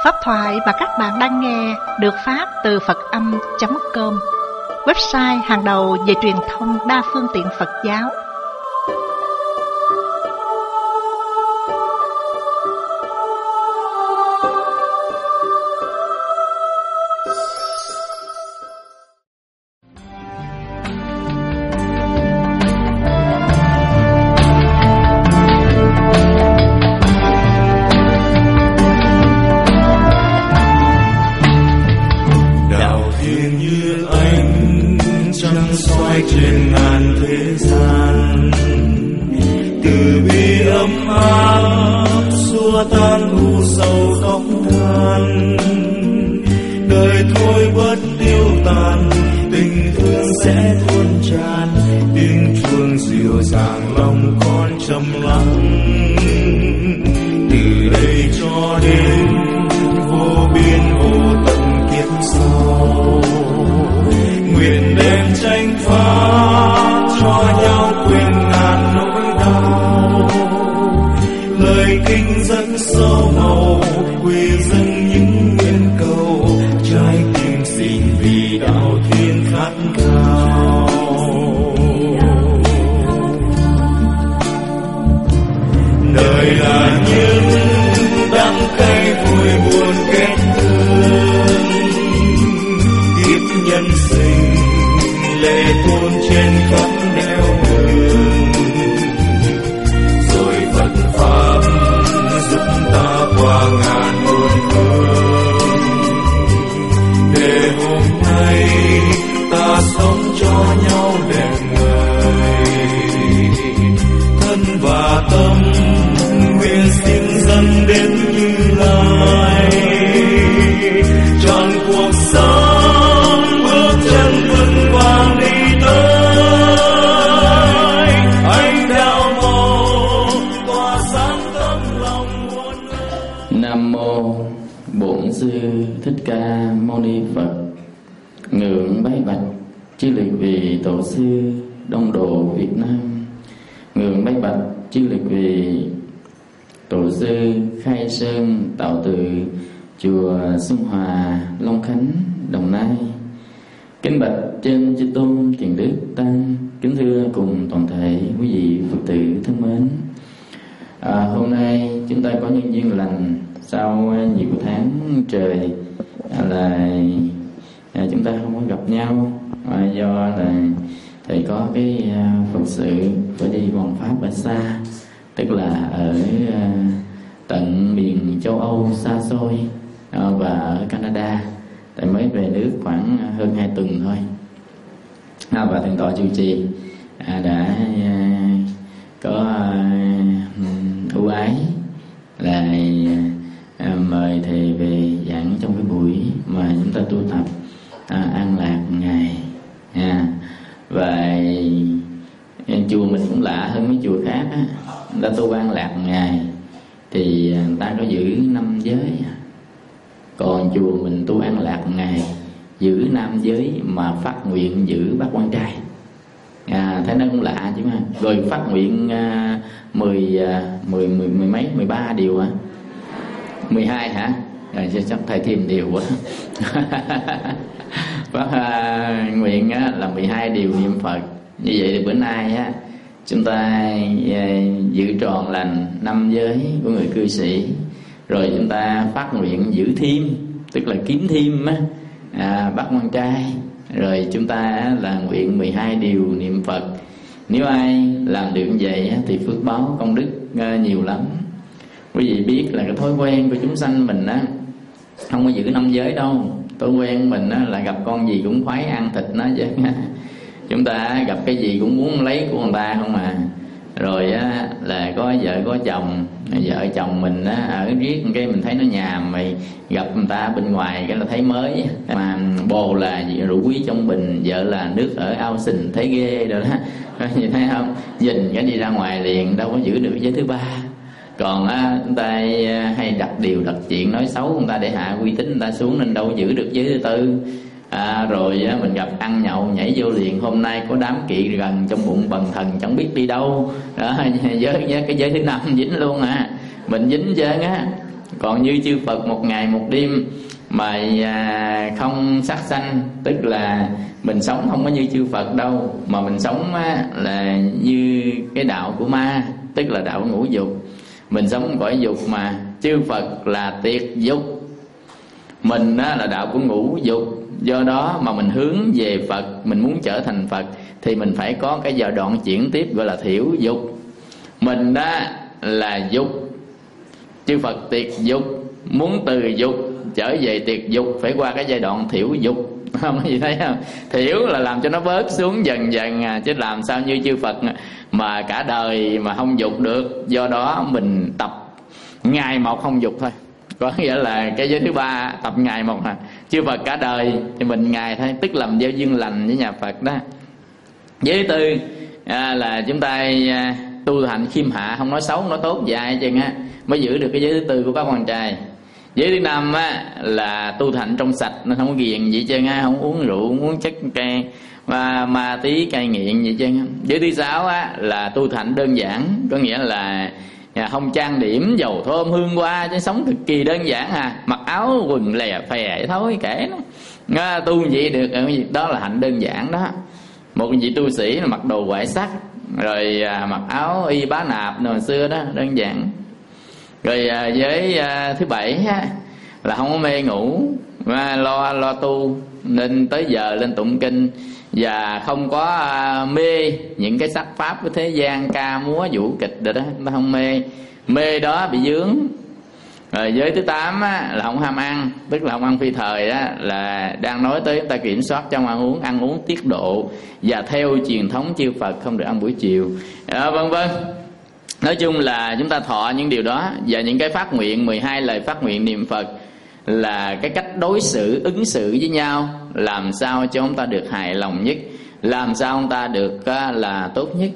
Pháp thoại mà các bạn đang nghe được phát từ Phật-âm.com, website hàng đầu về truyền thông đa phương tiện Phật giáo. Xuân Hòa, Long Khánh, Đồng Nai. Kính bạch trên chư tôn tiền đức tăng, kính thưa cùng toàn thể quý vị Phật tử thân mến. Hôm nay chúng ta có nhân duyên lành sau nhiều tháng trời là chúng ta không có gặp nhau, do là thầy có cái Phật sự phải đi hoàn pháp ở xa, tức là ở tận miền châu Âu xa xôi và ở Canada. Tại mới về nước khoảng hơn 2 tuần thôi. Và thượng tọa trụ trì đã có ưu ái là mời thầy về giảng trong cái buổi mà chúng ta tu tập an lạc ngài. Và chùa mình cũng lạ hơn mấy chùa khác á, người ta tu an lạc ngài thì người ta có giữ 5 giới. Còn chùa mình tu an lạc ngài giữ nam giới mà phát nguyện giữ bát quan trai. Thế nó cũng lạ chứ mà. Rồi phát nguyện 13 điều hả? 12 hả? Rồi chắc thầy thêm điều quá. Phát nguyện là 12 điều niệm Phật. Như vậy thì bữa nay chúng ta giữ tròn lành 5 giới của người cư sĩ. Rồi chúng ta phát nguyện giữ thêm, tức là kiếm thêm bát quan trai. Rồi chúng ta là nguyện 12 điều niệm Phật. Nếu ai làm được như vậy thì phước báo công đức nhiều lắm. Quý vị biết là cái thói quen của chúng sanh mình không có giữ 5 giới đâu. Thói quen mình là gặp con gì cũng khoái ăn thịt nó chứ. Chúng ta gặp cái gì cũng muốn lấy của người ta không à. Rồi là có vợ có chồng, vợ chồng mình ở riết cái mình thấy nó nhàm, mày gặp người ta bên ngoài cái là thấy mới. Mà bồ là rượu quý trong bình, vợ là nước ở ao sình, thấy ghê rồi đó. Nhìn thấy không? Nhìn cái đi ra ngoài liền, đâu có giữ được giới thứ ba. Còn người ta hay đặt điều đặt chuyện nói xấu người ta để hạ uy tín người ta xuống, nên đâu có giữ được giới thứ tư. Rồi mình gặp ăn nhậu nhảy vô liền, hôm nay có đám kỵ gần trong bụng bần thần chẳng biết đi đâu đó, cái giới thứ 5 dính luôn mình dính trơn Còn như chư Phật một ngày một đêm mà không sát sanh, tức là mình sống không có như chư Phật đâu, mà mình sống là như cái đạo của ma, tức là đạo ngũ dục. Mình sống cõi dục mà chư Phật là tiệt dục, mình là đạo của ngũ dục. Do đó mà mình hướng về Phật, mình muốn trở thành Phật thì mình phải có cái giai đoạn chuyển tiếp gọi là thiểu dục. Mình là dục, chư Phật tiệt dục, muốn từ dục trở về tiệt dục phải qua cái giai đoạn thiểu dục. Không có gì thấy không? Thiểu là làm cho nó bớt xuống dần dần chứ làm sao như chư Phật mà cả đời mà không dục được. Do đó mình tập ngày một không dục thôi, có nghĩa là cái giới thứ ba tập ngày một à. Chư Phật cả đời thì mình ngày thôi, tức làm gieo duyên lành với nhà Phật đó. Giới thứ tư là chúng ta tu hành khiêm hạ, không nói xấu không nói tốt dài chừng mới giữ được cái giới thứ tư của các con trai. Giới thứ năm là tu thành trong sạch, nó không có ghiền gì chứ, không uống rượu, không uống chất cay và ma tí cay nghiện gì chứ. Giới thứ sáu là tu thành đơn giản, có nghĩa là không trang điểm dầu thơm hương hoa, chứ sống cực kỳ đơn giản mặc áo quần lè phè thôi kể nó tu vậy được. Đó là hạnh đơn giản đó. Một vị tu sĩ là mặc đồ ngoại sắc, rồi mặc áo y bá nạp hồi xưa đó, đơn giản. Rồi với thứ bảy là không có mê ngủ, lo tu, nên tới giờ lên tụng kinh, và không có mê những cái sắc pháp của thế gian, ca múa vũ kịch rồi đó, nó không mê đó bị vướng. Rồi giới thứ 8 là không ham ăn, tức là không ăn phi thời đó, là đang nói tới chúng ta kiểm soát trong ăn uống tiết độ và theo truyền thống chư Phật, không được ăn buổi chiều, vân vân. Nói chung là chúng ta thọ những điều đó. Và những cái phát nguyện, 12 lời phát nguyện niệm Phật là cái cách đối xử, ứng xử với nhau, làm sao cho chúng ta được hài lòng nhất, làm sao chúng ta được là tốt nhất.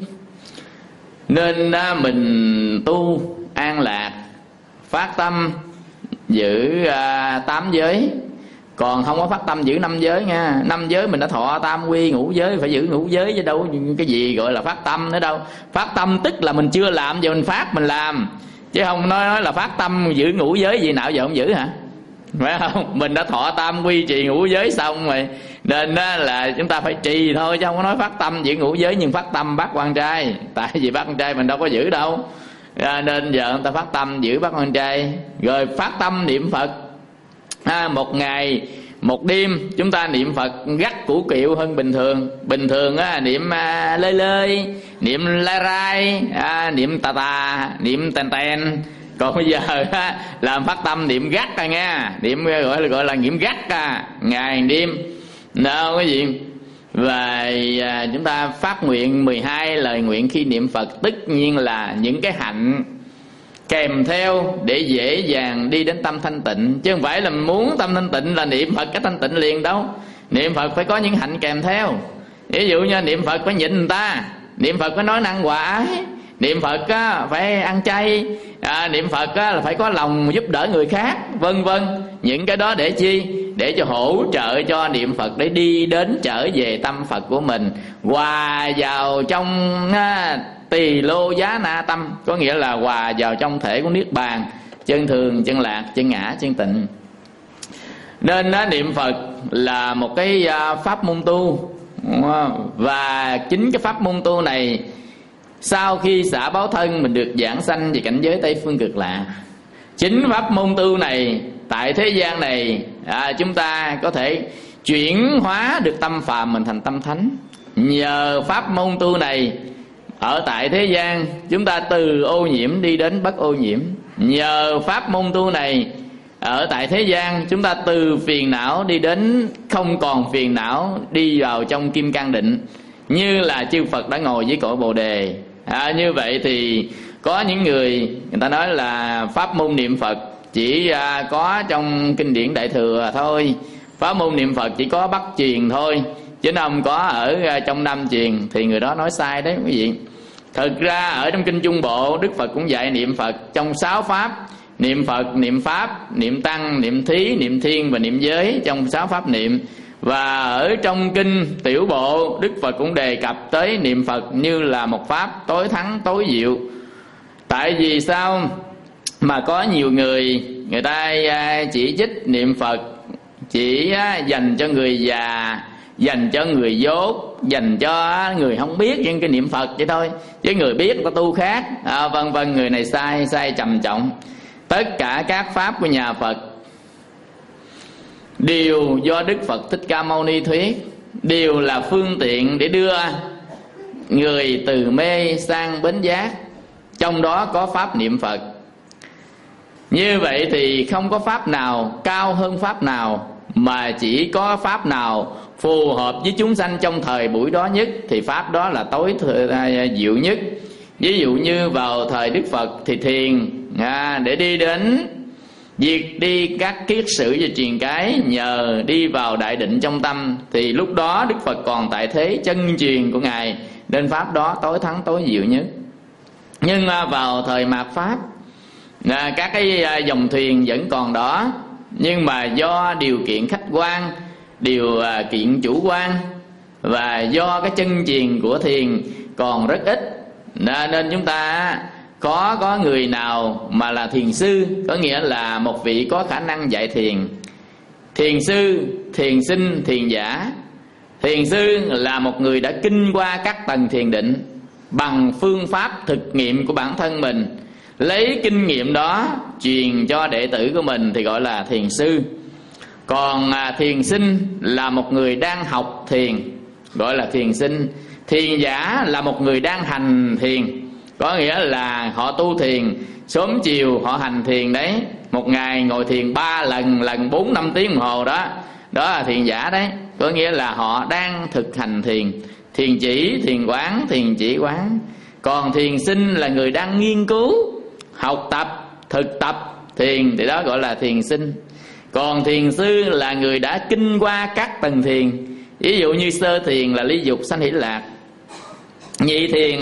Nên mình tu an lạc, phát tâm giữ 8 giới. Còn không có phát tâm giữ 5 giới nha. 5 giới mình đã thọ tam quy ngũ giới, phải giữ ngũ giới chứ đâu cái gì gọi là phát tâm nữa đâu. Phát tâm tức là mình chưa làm giờ mình phát mình làm, chứ không nói là phát tâm giữ ngũ giới gì nào giờ không giữ hả? Phải không? Mình đã thọ tam quy trì ngũ giới xong rồi, nên là chúng ta phải trì thôi, chứ không có nói phát tâm giữ ngũ giới nhưng phát tâm bắt quan trai. Tại vì bắt quan trai mình đâu có giữ đâu, nên giờ chúng ta phát tâm giữ bắt quan trai. Rồi phát tâm niệm Phật, một ngày một đêm chúng ta niệm Phật gắt củ kiệu hơn bình thường. Bình thường niệm lơi lơi, niệm lai rai, niệm tà tà, niệm tèn tèn. Còn bây giờ làm phát tâm niệm gắt nha, niệm gọi là niệm gắt ngày đêm đâu cái gì. Và chúng ta phát nguyện 12 lời nguyện khi niệm Phật, tất nhiên là những cái hạnh kèm theo để dễ dàng đi đến tâm thanh tịnh, chứ không phải là muốn tâm thanh tịnh là niệm Phật cái thanh tịnh liền đâu. Niệm Phật phải có những hạnh kèm theo. Ví dụ như niệm Phật phải nhịn người ta, niệm Phật phải nói năng hòa ái, niệm Phật phải ăn chay, niệm Phật là phải có lòng giúp đỡ người khác, vân vân. Những cái đó để chi? Để cho hỗ trợ cho niệm Phật để đi đến trở về tâm Phật của mình, hòa vào trong tỳ lô giá na tâm, có nghĩa là hòa vào trong thể của niết bàn, chân thường, chân lạc, chân ngã, chân tịnh. Nên niệm Phật là một cái pháp môn tu, và chính cái pháp môn tu này sau khi xả báo thân mình được giảng sanh về cảnh giới Tây Phương Cực Lạc. Chính pháp môn tu này tại thế gian này chúng ta có thể chuyển hóa được tâm phàm mình thành tâm thánh. Nhờ pháp môn tu này ở tại thế gian chúng ta từ ô nhiễm đi đến bất ô nhiễm. Nhờ pháp môn tu này ở tại thế gian chúng ta từ phiền não đi đến không còn phiền não, đi vào trong kim cang định, như là chư Phật đã ngồi dưới cội Bồ Đề. Như vậy thì có những người ta nói là pháp môn niệm Phật chỉ có trong kinh điển Đại Thừa thôi, pháp môn niệm Phật chỉ có Bắc truyền thôi, chứ không có ở trong Nam truyền, thì người đó nói sai đấy quý vị. Thực ra ở trong kinh Trung Bộ Đức Phật cũng dạy niệm Phật trong 6 pháp: niệm Phật, niệm Pháp, niệm Tăng, niệm Thí, niệm Thiên và niệm Giới, trong 6 pháp niệm. Và ở trong kinh Tiểu Bộ Đức Phật cũng đề cập tới niệm Phật như là một pháp tối thắng tối diệu. Tại vì sao mà có nhiều người người ta chỉ trích niệm Phật chỉ dành cho người già, dành cho người dốt, dành cho người không biết những cái niệm Phật vậy thôi, chứ người biết người ta tu khác, vân vân. Người này sai trầm trọng. Tất cả các pháp của nhà Phật đều do Đức Phật Thích Ca Mâu Ni thuyết, đều là phương tiện để đưa người từ mê sang bến giác, trong đó có pháp niệm Phật. Như vậy thì không có pháp nào cao hơn pháp nào, mà chỉ có pháp nào phù hợp với chúng sanh trong thời buổi đó nhất thì pháp đó là tối diệu nhất. Ví dụ như vào thời Đức Phật thì thiền để đi đến diệt đi các kiết sử và truyền cái, nhờ đi vào đại định trong tâm, thì lúc đó Đức Phật còn tại thế chân truyền của Ngài, nên pháp đó tối thắng tối diệu nhất. Nhưng vào thời mạt pháp, các cái dòng thuyền vẫn còn đó, nhưng mà do điều kiện khách quan, điều kiện chủ quan, và do cái chân truyền của thiền còn rất ít, nên chúng ta có người nào mà là thiền sư, có nghĩa là một vị có khả năng dạy thiền. Thiền sư, thiền sinh, thiền giả. Thiền sư là một người đã kinh qua các tầng thiền định bằng phương pháp thực nghiệm của bản thân mình, lấy kinh nghiệm đó truyền cho đệ tử của mình thì gọi là thiền sư. Còn thiền sinh là một người đang học thiền, gọi là thiền sinh. Thiền giả là một người đang hành thiền, có nghĩa là họ tu thiền, sớm chiều họ hành thiền đấy. Một ngày ngồi thiền 3 lần 4-5 tiếng đồng hồ đó, đó là thiền giả đấy. Có nghĩa là họ đang thực hành thiền, thiền chỉ, thiền quán, thiền chỉ quán. Còn thiền sinh là người đang nghiên cứu, học tập, thực tập thiền, thì đó gọi là thiền sinh. Còn thiền sư là người đã kinh qua các tầng thiền. Ví dụ như sơ thiền là ly dục sanh hỷ lạc, nhị thiền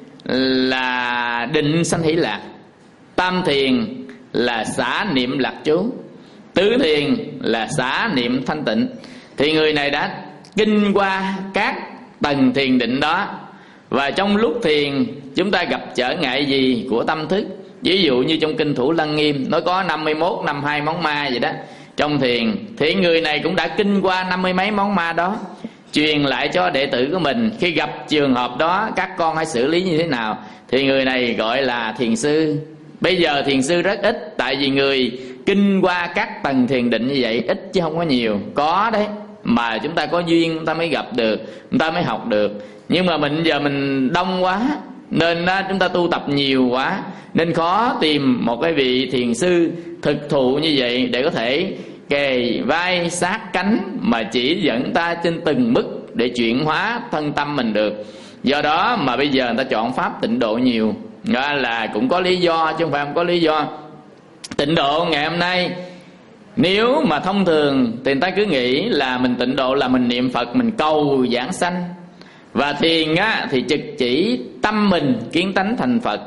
là định sanh hỷ lạc, tam thiền là xả niệm lạc trú, tứ thiền là xả niệm thanh tịnh. Thì người này đã kinh qua các tầng thiền định đó. Và trong lúc thiền chúng ta gặp trở ngại gì của tâm thức, ví dụ như trong kinh Thủ Lăng Nghiêm nó có 52 món ma vậy đó. Trong thiền thì người này cũng đã kinh qua 50 mấy món ma đó, truyền lại cho đệ tử của mình. Khi gặp trường hợp đó các con hãy xử lý như thế nào, thì người này gọi là thiền sư. Bây giờ thiền sư rất ít, tại vì người kinh qua các tầng thiền định như vậy ít chứ không có nhiều. Có đấy, mà chúng ta có duyên chúng ta mới gặp được, chúng ta mới học được. Nhưng mà giờ mình đông quá, nên chúng ta tu tập nhiều quá, nên khó tìm một cái vị thiền sư thực thụ như vậy để có thể kề vai sát cánh mà chỉ dẫn ta trên từng mức để chuyển hóa thân tâm mình được. Do đó mà bây giờ người ta chọn pháp tịnh độ nhiều, đó là cũng có lý do chứ không phải không có lý do. Tịnh độ ngày hôm nay nếu mà thông thường thì người ta cứ nghĩ là mình tịnh độ là mình niệm Phật, mình cầu giảng sanh. Và thiền thì trực chỉ tâm mình kiến tánh thành Phật,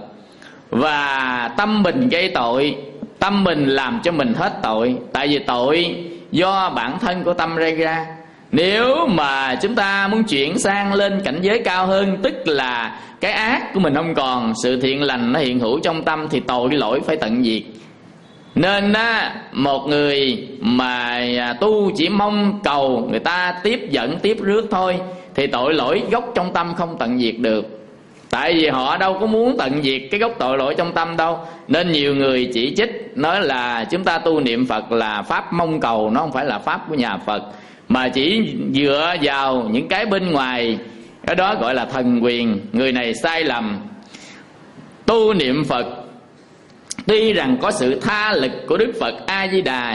và tâm mình gây tội, tâm mình làm cho mình hết tội. Tại vì tội do bản thân của tâm gây ra. Nếu mà chúng ta muốn chuyển sang lên cảnh giới cao hơn, tức là cái ác của mình không còn, sự thiện lành nó hiện hữu trong tâm, thì tội lỗi phải tận diệt. Nên một người mà tu chỉ mong cầu người ta tiếp dẫn tiếp rước thôi, thì tội lỗi gốc trong tâm không tận diệt được. Tại vì họ đâu có muốn tận diệt cái gốc tội lỗi trong tâm đâu. Nên nhiều người chỉ trích, nói là chúng ta tu niệm Phật là pháp mong cầu, nó không phải là pháp của nhà Phật, mà chỉ dựa vào những cái bên ngoài, cái đó gọi là thần quyền. Người này sai lầm. Tu niệm Phật tuy rằng có sự tha lực của Đức Phật A Di Đà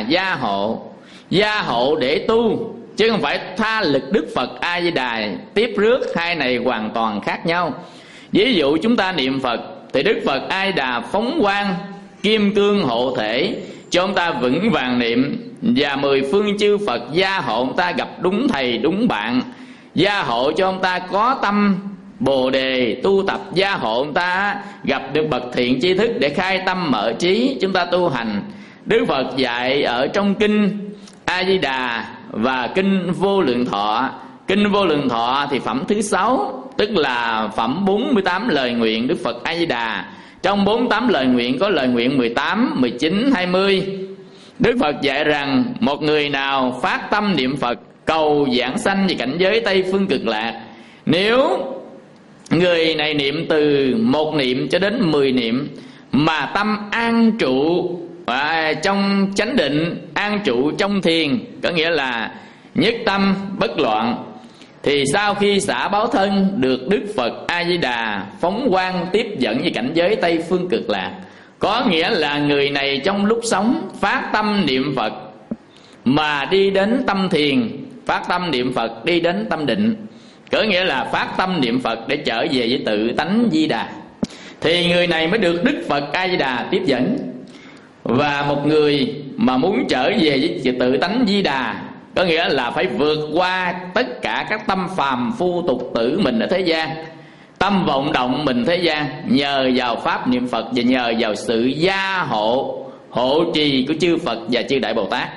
gia hộ để tu, chứ không phải tha lực Đức Phật A Di Đà tiếp rước. Hai này hoàn toàn khác nhau. Ví dụ chúng ta niệm Phật thì Đức Phật A Di Đà phóng quang kim cương hộ thể cho chúng ta vững vàng niệm, và 10 phương chư Phật gia hộ chúng ta gặp đúng thầy đúng bạn, gia hộ cho chúng ta có tâm Bồ đề tu tập, gia hộ chúng ta gặp được bậc thiện tri thức để khai tâm mở trí chúng ta tu hành. Đức Phật dạy ở trong kinh A Di Đà và kinh Vô Lượng Thọ. Kinh Vô Lượng Thọ thì phẩm thứ 6, tức là phẩm 48 lời nguyện Đức Phật A Di Đà. Trong 48 lời nguyện có lời nguyện 18, 19, 20 Đức Phật dạy rằng một người nào phát tâm niệm Phật cầu giảng sanh về cảnh giới Tây Phương Cực Lạc, nếu người này niệm từ 1 niệm cho đến 10 niệm mà tâm an trụ trong chánh định, an trụ trong thiền, có nghĩa là nhất tâm bất loạn, thì sau khi xả báo thân được Đức Phật A Di Đà phóng quang tiếp dẫn về cảnh giới Tây Phương Cực Lạc. Có nghĩa là người này trong lúc sống phát tâm niệm Phật mà đi đến tâm thiền, phát tâm niệm Phật đi đến tâm định, có nghĩa là phát tâm niệm Phật để trở về với tự tánh Di Đà, thì người này mới được Đức Phật A Di Đà tiếp dẫn. Và một người mà muốn trở về với tự tánh Di Đà, có nghĩa là phải vượt qua tất cả các tâm phàm phu tục tử mình ở thế gian, tâm vọng động mình thế gian, nhờ vào pháp niệm Phật và nhờ vào sự gia hộ, hộ trì của chư Phật và chư Đại Bồ Tát.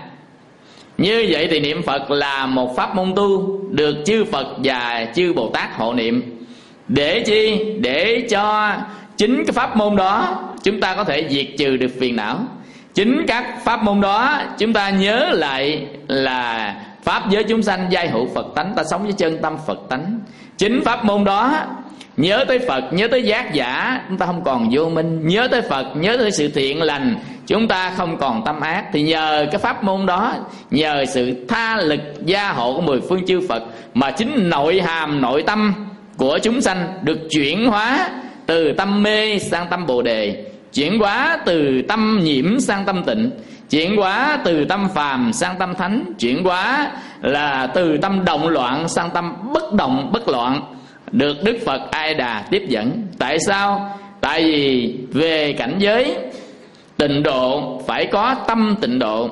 Như vậy thì niệm Phật là một pháp môn tu được chư Phật và chư Bồ Tát hộ niệm. Để chi? Để cho chính cái pháp môn đó chúng ta có thể diệt trừ được phiền não. Chính các pháp môn đó chúng ta nhớ lại là pháp giới chúng sanh giai hữu Phật tánh, ta sống với chân tâm Phật tánh. Chính pháp môn đó nhớ tới Phật, nhớ tới giác giả, chúng ta không còn vô minh. Nhớ tới Phật, nhớ tới sự thiện lành, chúng ta không còn tâm ác. Thì nhờ cái pháp môn đó, nhờ sự tha lực gia hộ của 10 phương chư Phật, mà chính nội hàm nội tâm của chúng sanh được chuyển hóa từ tâm mê sang tâm Bồ Đề, chuyển hóa từ tâm nhiễm sang tâm tịnh, chuyển hóa từ tâm phàm sang tâm thánh, chuyển hóa là từ tâm động loạn sang tâm bất động bất loạn, được Đức Phật A Di Đà tiếp dẫn. Tại sao? Tại vì về cảnh giới tịnh độ phải có tâm tịnh độ,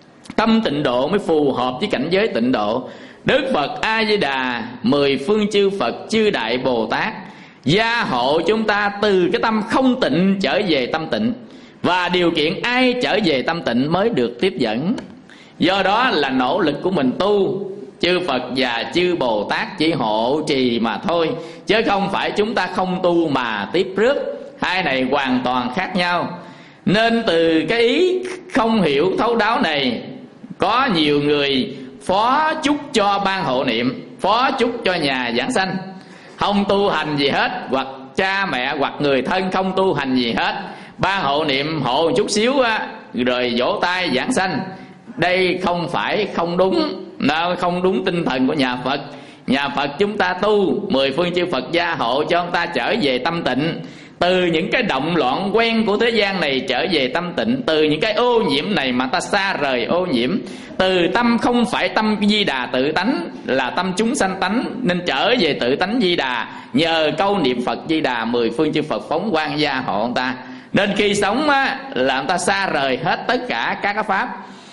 tâm tịnh độ mới phù hợp với cảnh giới tịnh độ. Đức Phật A Di Đà, 10 phương chư Phật chư Đại Bồ Tát gia hộ chúng ta từ cái tâm không tịnh trở về tâm tịnh, và điều kiện ai trở về tâm tịnh mới được tiếp dẫn. Do đó là nỗ lực của mình tu, chư Phật và chư Bồ Tát chỉ hộ trì mà thôi, chứ không phải chúng ta không tu mà tiếp rước. Hai này hoàn toàn khác nhau. Nên từ cái ý không hiểu thấu đáo này, có nhiều người phó chúc cho ban hộ niệm, phó chúc cho nhà giảng sanh, không tu hành gì hết, hoặc cha mẹ hoặc người thân không tu hành gì hết, ban hộ niệm hộ một chút xíu rồi vỗ tay giảng sanh. Đây không phải không đúng, không đúng tinh thần của nhà Phật. Nhà Phật chúng ta tu, 10 phương chư Phật gia hộ cho ông ta trở về tâm tịnh, từ những cái động loạn quen của thế gian này trở về tâm tịnh, từ những cái ô nhiễm này mà ta xa rời ô nhiễm, từ tâm không phải tâm Di Đà tự tánh, là tâm chúng sanh tánh, nên trở về tự tánh Di Đà. Nhờ câu niệm Phật Di Đà, 10 phương chư Phật phóng quang gia hộ ông ta, nên khi sống là ông ta xa rời hết tất cả các pháp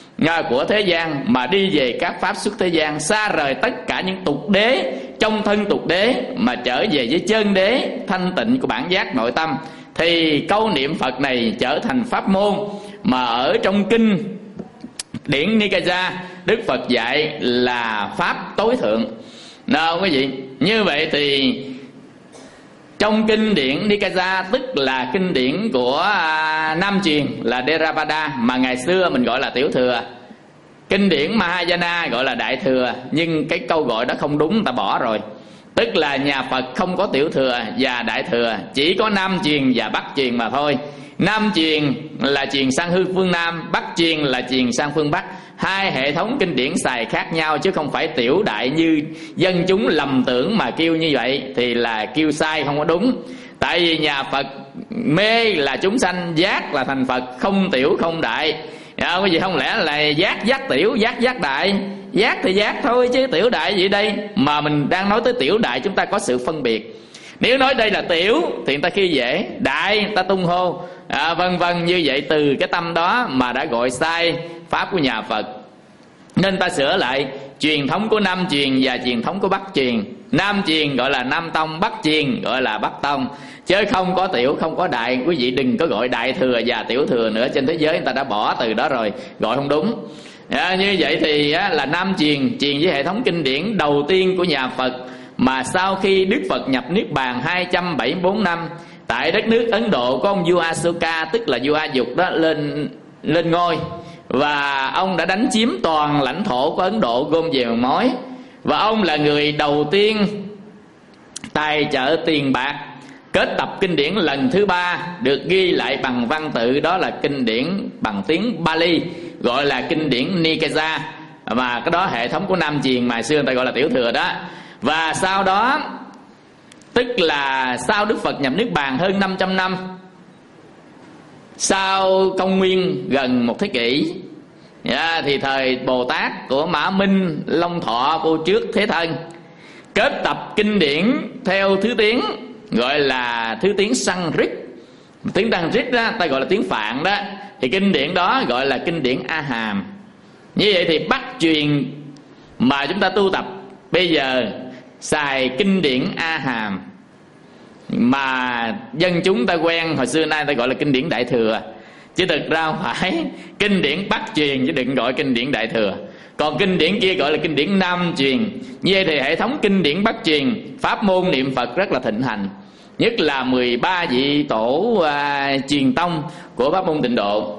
của thế gian, mà đi về các pháp xuất thế gian, xa rời tất cả những tục đế trong thân tục đế, mà trở về với chân đế thanh tịnh của bản giác nội tâm. Thì câu niệm Phật này trở thành pháp môn mà ở trong kinh điển Nikaya Đức Phật dạy là pháp tối thượng. Nào quý vị, như vậy thì trong kinh điển Nikaya, tức là kinh điển của Nam truyền là Theravada, mà ngày xưa mình gọi là tiểu thừa. Kinh điển Mahayana gọi là đại thừa, nhưng cái câu gọi đó không đúng, người ta bỏ rồi. Tức là nhà Phật không có tiểu thừa và đại thừa, chỉ có Nam truyền và Bắc truyền mà thôi. Nam truyền là truyền sang hư phương Nam, Bắc truyền là truyền sang phương Bắc. Hai hệ thống kinh điển xài khác nhau, chứ không phải tiểu đại như dân chúng lầm tưởng mà kêu như vậy thì là kêu sai, không có đúng. Tại vì nhà Phật mê là chúng sanh, giác là thành Phật, không tiểu không đại. Cái gì không lẽ là giác giác tiểu, giác giác đại? Giác thì giác thôi chứ tiểu đại gì đây? Mà mình đang nói tới tiểu đại, chúng ta có sự phân biệt. Nếu nói đây là tiểu thì người ta khi dễ, đại người ta tung hô, vân vân. Như vậy từ cái tâm đó mà đã gọi sai pháp của nhà Phật, nên ta sửa lại truyền thống của Nam truyền và truyền thống của Bắc truyền. Nam truyền gọi là Nam tông, Bắc truyền gọi là Bắc tông, chứ không có tiểu không có đại. Quý vị đừng có gọi đại thừa và tiểu thừa nữa, trên thế giới người ta đã bỏ từ đó rồi, gọi không đúng. Như vậy thì là Nam truyền, truyền với hệ thống kinh điển đầu tiên của nhà Phật, mà sau khi Đức Phật nhập Niết Bàn 274 năm tại đất nước Ấn Độ, có ông vua Asoka, tức là vua A Dục đó lên ngôi, và ông đã đánh chiếm toàn lãnh thổ của Ấn Độ gom về một mối. Và ông là người đầu tiên tài trợ tiền bạc kết tập kinh điển lần thứ 3 được ghi lại bằng văn tự, đó là kinh điển bằng tiếng Bali, gọi là kinh điển Nikaya. Và cái đó hệ thống của Nam Truyền mà xưa người ta gọi là Tiểu Thừa đó. Và sau đó, tức là sau Đức Phật nhập Niết Bàn hơn 500 năm, sau công nguyên gần một thế kỷ, thì thời Bồ Tát của Mã Minh Long Thọ cô trước Thế Thân kết tập kinh điển theo thứ tiếng, gọi là thứ tiếng Sanskrit. Tiếng Sanskrit đó ta gọi là tiếng Phạn đó, thì kinh điển đó gọi là kinh điển A Hàm. Như vậy thì Bắc truyền mà chúng ta tu tập bây giờ xài kinh điển A Hàm, mà dân chúng ta quen hồi xưa nay ta gọi là kinh điển Đại Thừa, chứ thực ra không phải kinh điển Bắc truyền, chứ đừng gọi kinh điển Đại Thừa. Còn kinh điển kia gọi là kinh điển Nam truyền. Như vậy thì hệ thống kinh điển Bắc truyền, pháp môn niệm Phật rất là thịnh hành, nhất là 13 vị tổ truyền tông của pháp môn Tịnh Độ.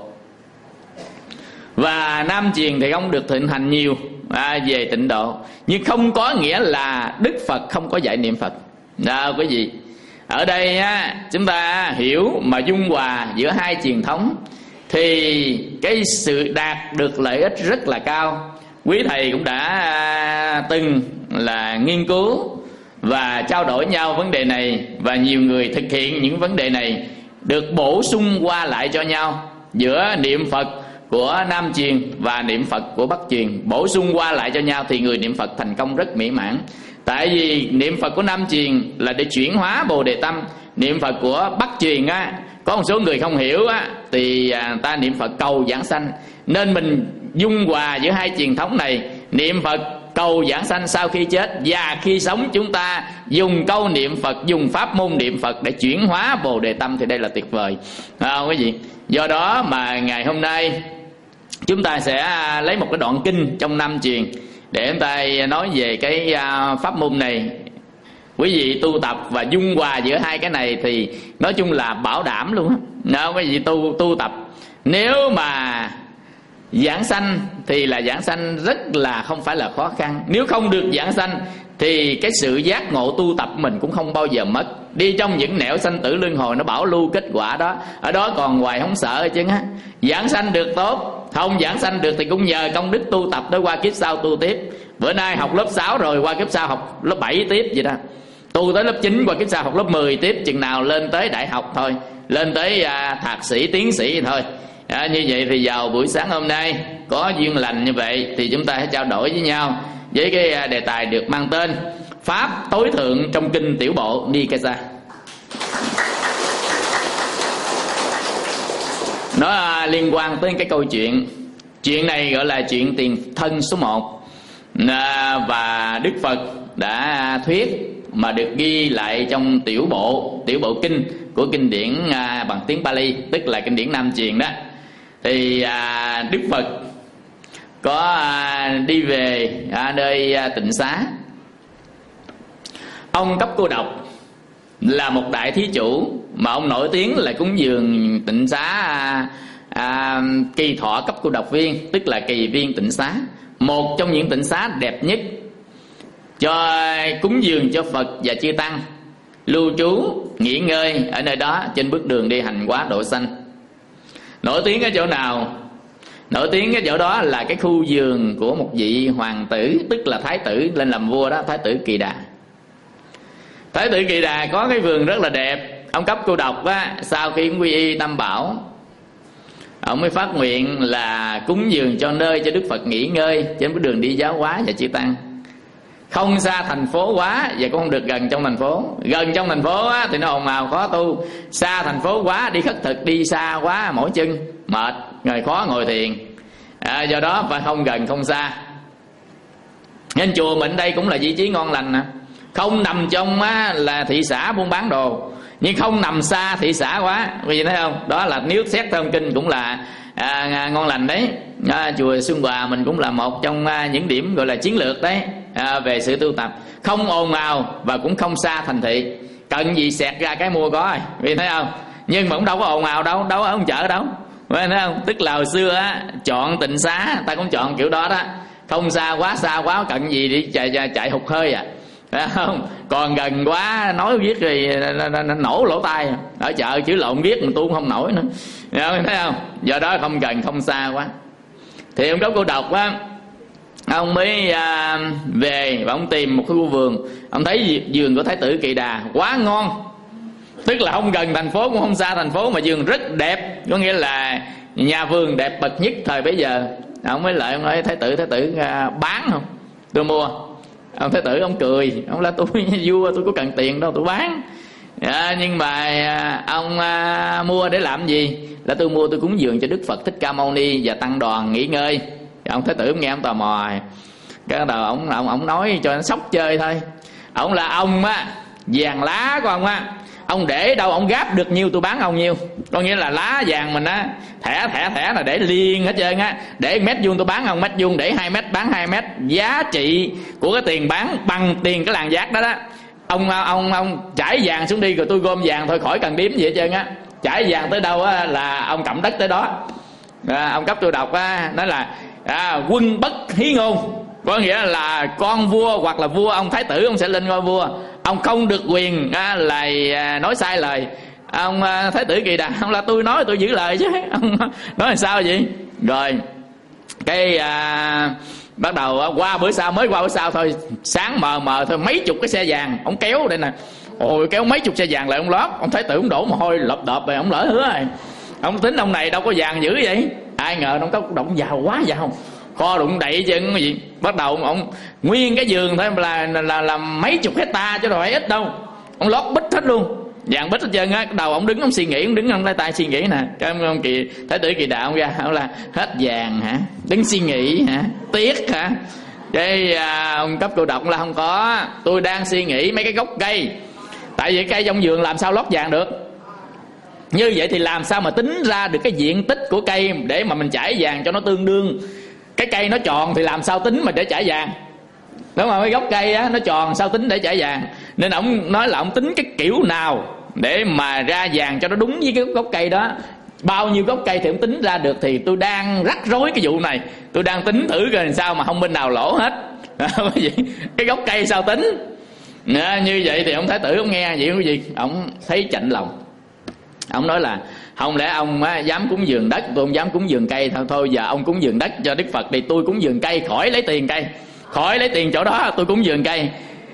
Và Nam truyền thì không được thịnh hành nhiều về Tịnh Độ, nhưng không có nghĩa là Đức Phật không có dạy niệm Phật. Quý vị, ở đây chúng ta hiểu mà dung hòa giữa hai truyền thống thì cái sự đạt được lợi ích rất là cao. Quý thầy cũng đã từng là nghiên cứu và trao đổi nhau vấn đề này, và nhiều người thực hiện những vấn đề này, được bổ sung qua lại cho nhau giữa niệm Phật của Nam truyền và niệm Phật của Bắc truyền, bổ sung qua lại cho nhau thì người niệm Phật thành công rất mỹ mãn. Tại vì niệm Phật của Nam truyền là để chuyển hóa Bồ Đề tâm, niệm Phật của Bắc truyền có một số người không hiểu thì ta niệm Phật cầu giảng sanh. Nên mình dung hòa giữa hai truyền thống này, niệm Phật cầu giảng sanh sau khi chết, và khi sống chúng ta dùng câu niệm Phật, dùng pháp môn niệm Phật để chuyển hóa Bồ Đề tâm, thì đây là tuyệt vời quý vị. Do đó mà ngày hôm nay chúng ta sẽ lấy một cái đoạn kinh trong Nam truyền để chúng ta nói về cái pháp môn này. Quý vị tu tập và dung hòa giữa hai cái này thì nói chung là bảo đảm luôn á. Quý vị tu tập, nếu mà giảng sanh thì là giảng sanh rất là không phải là khó khăn. Nếu không được giảng sanh thì cái sự giác ngộ tu tập mình cũng không bao giờ mất. Đi trong những nẻo sanh tử luân hồi nó bảo lưu kết quả đó, ở đó còn hoài không sợ chứ á. Giảng sanh được tốt, không giảng sanh được thì cũng nhờ công đức tu tập tới qua kiếp sau tu tiếp. Bữa nay học lớp 6 rồi, qua kiếp sau học lớp 7 tiếp vậy đó. Tu tới lớp 9, qua kiếp sau học lớp 10 tiếp, chừng nào lên tới đại học thôi, lên tới thạc sĩ, tiến sĩ thôi. Như vậy thì vào buổi sáng hôm nay có duyên lành như vậy thì chúng ta hãy trao đổi với nhau với cái đề tài được mang tên Pháp tối thượng trong kinh Tiểu Bộ Nikaya. Nó liên quan tới cái câu chuyện. Chuyện này gọi là chuyện tiền thân số 1, và Đức Phật đã thuyết mà được ghi lại trong Tiểu Bộ kinh của kinh điển bằng tiếng Pali, tức là kinh điển Nam truyền đó. Thì Đức Phật có đi về nơi Tịnh Xá. Ông Cấp Cô Độc là một đại thí chủ mà ông nổi tiếng là cúng dường Tịnh Xá Kỳ Thọ Cấp Cô Độc Viên, tức là kỳ viên Tịnh Xá, một trong những tịnh xá đẹp nhất, cho cúng dường cho Phật và chư tăng lưu trú nghỉ ngơi ở nơi đó trên bước đường đi hành hóa độ sanh. Nổi tiếng ở chỗ nào? Nổi tiếng cái chỗ đó là cái khu vườn của một vị hoàng tử, tức là thái tử lên làm vua đó, Thái tử Kỳ Đà. Thái tử Kỳ Đà có cái vườn rất là đẹp. Ông Cấp Cô Độc sau khi quy y Tam Bảo, ông mới phát nguyện là cúng dường cho nơi cho Đức Phật nghỉ ngơi trên bước đường đi giáo hóa và chư tăng, không xa thành phố quá và cũng không được gần trong thành phố. Gần trong thành phố thì nó ồn ào khó tu, xa thành phố quá đi khất thực đi xa quá mỏi chân mệt, người khó ngồi thiền. Do đó phải không gần không xa. Nên chùa mình đây cũng là vị trí ngon lành nè, không nằm trong là thị xã buôn bán đồ, nhưng không nằm xa thị xã quá. Quý vị thấy không? Đó là nếu xét theo kinh cũng là ngon lành đấy. Chùa Xuân Hòa mình cũng là một trong những điểm gọi là chiến lược đấy, về sự tu tập. Không ồn ào và cũng không xa thành thị, cần gì xẹt ra cái mua có rồi. Quý vị thấy không? Nhưng mà cũng đâu có ồn ào đâu, đâu ở ông chợ đâu. Phải không? Tức là hồi xưa á, chọn tịnh xá ta cũng chọn kiểu đó đó, không xa quá cần gì để chạy hụt hơi à, phải không? Còn gần quá nói viết thì nổ lỗ tai. Ở chợ chữ lộn viết mà tu không nổi nữa, thấy không? Do đó không gần không xa quá. Thì ông Cấp Cô Độc á, ông mới về và ông tìm một cái khu vườn. Ông thấy vườn của Thái tử Kỳ Đà quá ngon, tức là không gần thành phố cũng không xa thành phố, mà vườn rất đẹp, có nghĩa là nhà vườn đẹp bậc nhất thời bấy giờ. Ông mới lại ông nói Thái tử bán không? Tôi mua. Ông Thái tử ông cười, ông là tôi vua tôi có cần tiền đâu tôi bán. Nhưng mà ông mua để làm gì? Là tôi mua tôi cúng dường cho Đức Phật Thích Ca Mâu Ni và tăng đoàn nghỉ ngơi. Ông Thái tử nghe ông tò mò, cái đầu ông nói cho nó sốc chơi thôi. Ông là ông á, vàng lá của ông á, ông để đâu ông gáp được nhiêu tôi bán ông nhiêu. Có nghĩa là lá vàng mình á, thẻ là để liên hết trơn á. Để mét vuông tôi bán ông mét vuông, để 2 mét bán 2 mét. Giá trị của cái tiền bán bằng tiền cái làng giác đó đó. Ông trải vàng xuống đi rồi tôi gom vàng thôi, khỏi cần đếm gì hết trơn á. Trải vàng tới đâu á là ông cầm đất tới đó. Ông Cấp Cô Độc á nói là quân bất hí ngôn, có nghĩa là con vua hoặc là vua ông Thái tử ông sẽ lên ngôi vua, ông không được quyền là nói sai lời. Ông Thái tử Kỳ Đà ông là tôi nói tôi giữ lời chứ, ông nói là sao vậy? Rồi cái bắt đầu qua bữa sau thôi, sáng mờ thôi, mấy chục cái xe vàng ông kéo đây nè. Ôi kéo mấy chục xe vàng lại ông lót. Ông Thái tử ông đổ mồ hôi lợp đợp rồi, ông lỡ hứa rồi. Ông tính ông này đâu có vàng dữ vậy. Ai ngờ ông có động giàu quá giàu, kho đụng đậy chứ cái gì. Bắt đầu ông nguyên cái vườn thôi là mấy chục hecta chứ đâu phải ít đâu. Ông lót bít hết luôn, vàng bít hết trơn á. Đầu ông đứng ông suy nghĩ, ông đứng ông tay suy nghĩ nè. Cái ông Thái tử Kỳ Đà ông ra ông là hết vàng hả, đứng suy nghĩ hả, tiếc hả? Cái ông Cấp Cô Độc là không có, tôi đang suy nghĩ mấy cái gốc cây. Tại vì cây trong vườn làm sao lót vàng được. Như vậy thì làm sao mà tính ra được cái diện tích của cây để mà mình trải vàng cho nó tương đương. Cái cây nó tròn thì làm sao tính mà để trải vàng, đúng không? Cái gốc cây á nó tròn sao tính để trải vàng. Nên ông nói là ông tính cái kiểu nào để mà ra vàng cho nó đúng với cái gốc cây đó. Bao nhiêu gốc cây thì ông tính ra được. Thì tôi đang rắc rối cái vụ này, tôi đang tính thử coi làm sao mà không bên nào lỗ hết. Cái gốc cây sao tính. Như vậy thì ông Thái tử ông nghe vậy cái gì, ông thấy chạnh lòng. Ông nói là không lẽ ông dám cúng dường đất, tôi không dám cúng dường cây. Thôi giờ ông cúng dường đất cho Đức Phật thì tôi cúng dường cây, khỏi lấy tiền cây, khỏi lấy tiền chỗ đó, tôi cúng dường cây.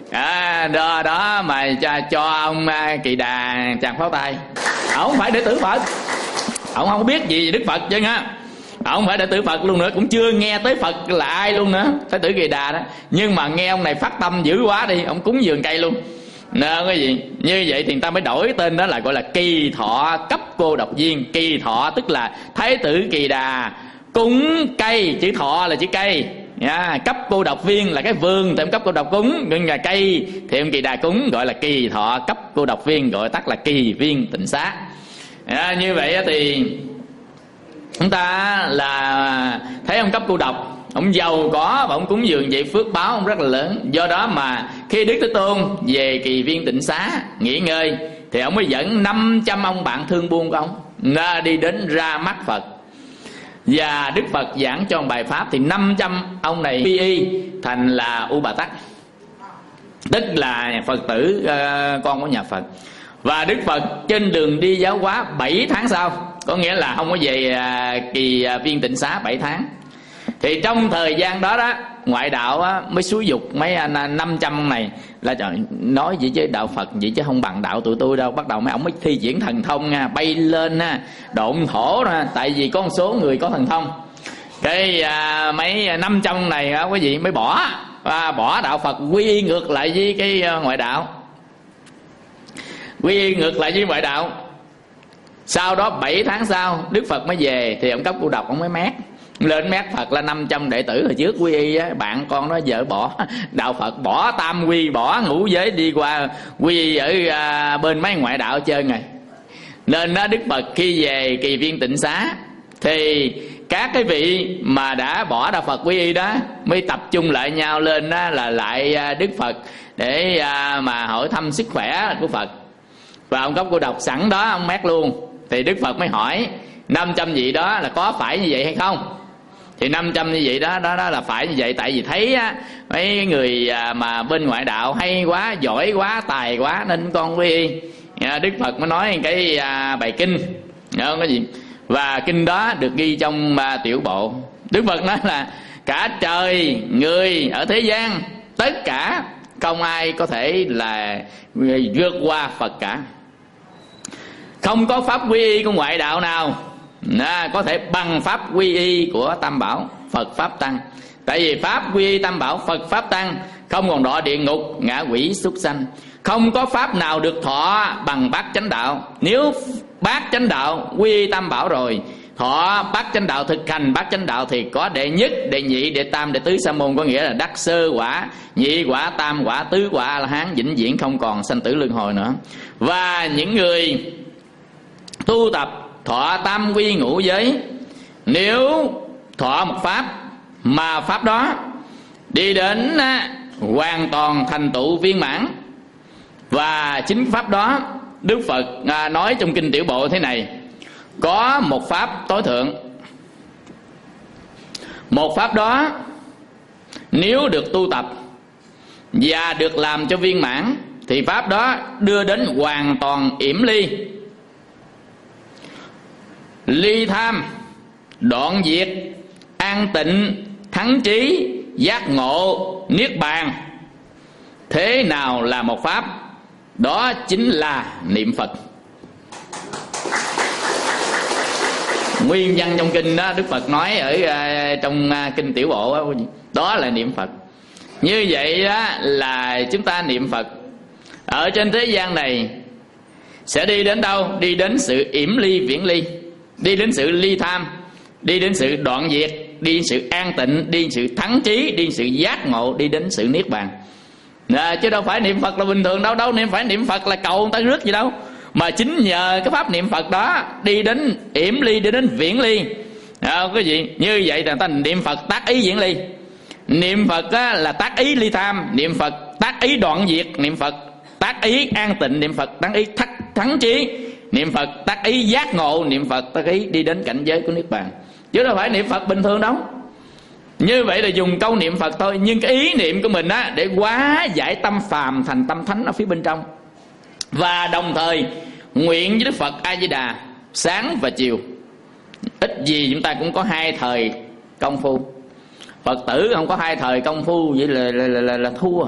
Đó mà cho ông Kỳ Đà chàng pháo tay. Ông phải đệ tử Phật, ông không biết gì về Đức Phật chứ ha. Ông phải đệ tử Phật luôn nữa, cũng chưa nghe tới Phật là ai luôn nữa, Thái tử Kỳ Đà đó. Nhưng mà nghe ông này phát tâm dữ quá đi, ông cúng dường cây luôn. Nè cái gì như vậy thì người ta mới đổi tên đó là gọi là Kỳ Thọ Cấp Cô Độc Viên. Kỳ Thọ tức là Thái tử Kỳ Đà cúng cây, chữ thọ là chữ cây, Cấp Cô Độc Viên là cái vườn thì ông Cấp Cô Độc cúng, nhưng là cây thì ông Kỳ Đà cúng, gọi là Kỳ Thọ Cấp Cô Độc Viên, gọi tắt là Kỳ Viên Tịnh Xá. Như vậy thì chúng ta là thấy ông Cấp Cô Độc ông giàu có và ông cúng dường vậy phước báo ông rất là lớn. Do đó mà khi Đức Thế Tôn về Kỳ Viên Tịnh Xá nghỉ ngơi thì ông mới dẫn 500 ông bạn thương buôn của ông đi đến ra mắt Phật. Và Đức Phật giảng cho một bài pháp thì 500 ông này quy y thành là U Bà Tắc, tức là Phật tử con của nhà Phật. Và Đức Phật trên đường đi giáo hóa 7 tháng sau, có nghĩa là không có về Kỳ Viên Tịnh Xá 7 tháng. Thì trong thời gian đó đó, ngoại đạo á, mới xúi dục mấy 500 này là trời, nói vậy chứ đạo Phật vậy chứ không bằng đạo tụi tôi đâu. Bắt đầu mấy ông mới thi triển thần thông nha, bay lên ha, độn thổ ra, tại vì có một số người có thần thông. Cái mấy 500 này quý vị mới bỏ đạo Phật, quy y ngược lại với cái ngoại đạo, quy y ngược lại với ngoại đạo. Sau đó 7 tháng sau Đức Phật mới về thì ông Cấp Cô Độc ông mới mét lên, mét Phật là 500 đệ tử hồi trước quy y á, bạn con nó vợ bỏ đạo Phật, bỏ tam quy, bỏ ngũ giới, đi qua quy y ở bên mấy ngoại đạo chơi ngày. Nên đó Đức Phật khi về Kỳ Viên Tịnh Xá thì các cái vị mà đã bỏ đạo Phật quy y đó mới tập trung lại nhau lên đó là lại Đức Phật để mà hỏi thăm sức khỏe của Phật. Và ông Cấp Cô Độc sẵn đó ông mét luôn. Thì Đức Phật mới hỏi 500 vị đó là có phải như vậy hay không? Thì 500 như vậy đó là phải như vậy. Tại vì thấy á, mấy người mà bên ngoại đạo hay quá, giỏi quá, tài quá nên con quy y. Đức Phật mới nói cái bài kinh, không có gì. Và kinh đó được ghi trong tiểu bộ. Đức Phật nói là cả trời người ở thế gian tất cả không ai có thể là vượt qua Phật cả. Không có pháp quy y của ngoại đạo nào có thể bằng pháp quy y của Tam Bảo Phật Pháp Tăng. Tại vì pháp quy y Tam Bảo Phật Pháp Tăng không còn đọa địa ngục, ngạ quỷ, súc sanh. Không có pháp nào được thọ bằng bát chánh đạo. Nếu bát chánh đạo quy y Tam Bảo rồi, thọ bát chánh đạo, thực hành bát chánh đạo thì có đệ nhất, đệ nhị, đệ tam, đệ tứ sa môn. Có nghĩa là đắc sơ quả, nhị quả, tam quả, tứ quả A-la-hán, vĩnh viễn không còn sanh tử luân hồi nữa. Và những người tu tập thọ tam quy ngũ giới, nếu thọ một pháp mà pháp đó đi đến hoàn toàn thành tựu viên mãn, và chính pháp đó Đức Phật nói trong kinh tiểu bộ thế này: có một pháp tối thượng, một pháp đó nếu được tu tập và được làm cho viên mãn thì pháp đó đưa đến hoàn toàn yểm ly, ly tham, đoạn diệt, an tịnh, thắng trí, giác ngộ, niết bàn. Thế nào là một pháp? Đó chính là niệm Phật. Nguyên văn trong kinh đó Đức Phật nói ở trong kinh tiểu bộ đó là niệm Phật. Như vậy đó là chúng ta niệm Phật ở trên thế gian này sẽ đi đến đâu? Đi đến sự yểm ly viễn ly, đi đến sự ly tham, đi đến sự đoạn diệt, đi đến sự an tịnh, đi đến sự thắng trí, đi đến sự giác ngộ, đi đến sự niết bàn. Chứ đâu phải niệm Phật là bình thường đâu. Đâu phải niệm Phật là cầu người ta rước gì đâu. Mà chính nhờ cái pháp niệm Phật đó đi đến yểm ly, đi đến viễn ly. Cái gì? Như vậy là ta niệm Phật tác ý viễn ly. Niệm Phật là tác ý ly tham, niệm Phật tác ý đoạn diệt, niệm Phật tác ý an tịnh, niệm Phật tác ý thắng trí, niệm Phật tác ý giác ngộ, niệm Phật tác ý đi đến cảnh giới của niết bàn. Chứ đâu phải niệm Phật bình thường đâu. Như vậy là dùng câu niệm Phật thôi, nhưng cái ý niệm của mình để hóa giải tâm phàm thành tâm thánh ở phía bên trong. Và đồng thời nguyện với Đức Phật A Di Đà sáng và chiều. Ít gì chúng ta cũng có 2 thời công phu. Phật tử không có 2 thời công phu vậy là thua.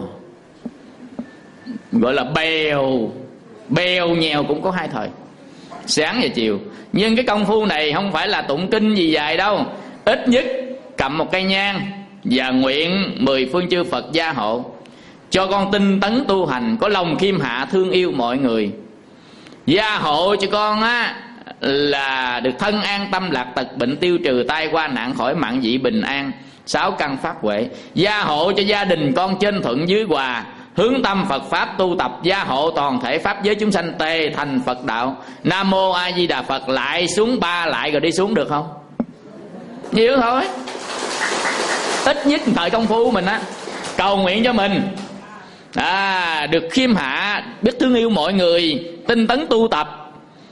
Gọi là bèo nhèo cũng có 2 thời, sáng và chiều. Nhưng cái công phu này không phải là tụng kinh gì dài đâu. Ít nhất cầm một cây nhang và nguyện 10 phương chư Phật gia hộ cho con tinh tấn tu hành, có lòng khiêm hạ thương yêu mọi người. Gia hộ cho con là được thân an tâm lạc tật bệnh, tiêu trừ tai qua nạn, khỏi mạng dị bình an, 6 căn pháp huệ. Gia hộ cho gia đình con trên thuận dưới hòa, hướng tâm Phật pháp tu tập. Gia hộ toàn thể pháp giới chúng sanh tề thành Phật đạo. Nam mô A Di Đà Phật. Lại xuống 3 lại rồi đi xuống được không? Nhiều thôi. Ít nhất thời công phu mình cầu nguyện cho mình được khiêm hạ, biết thương yêu mọi người, tinh tấn tu tập,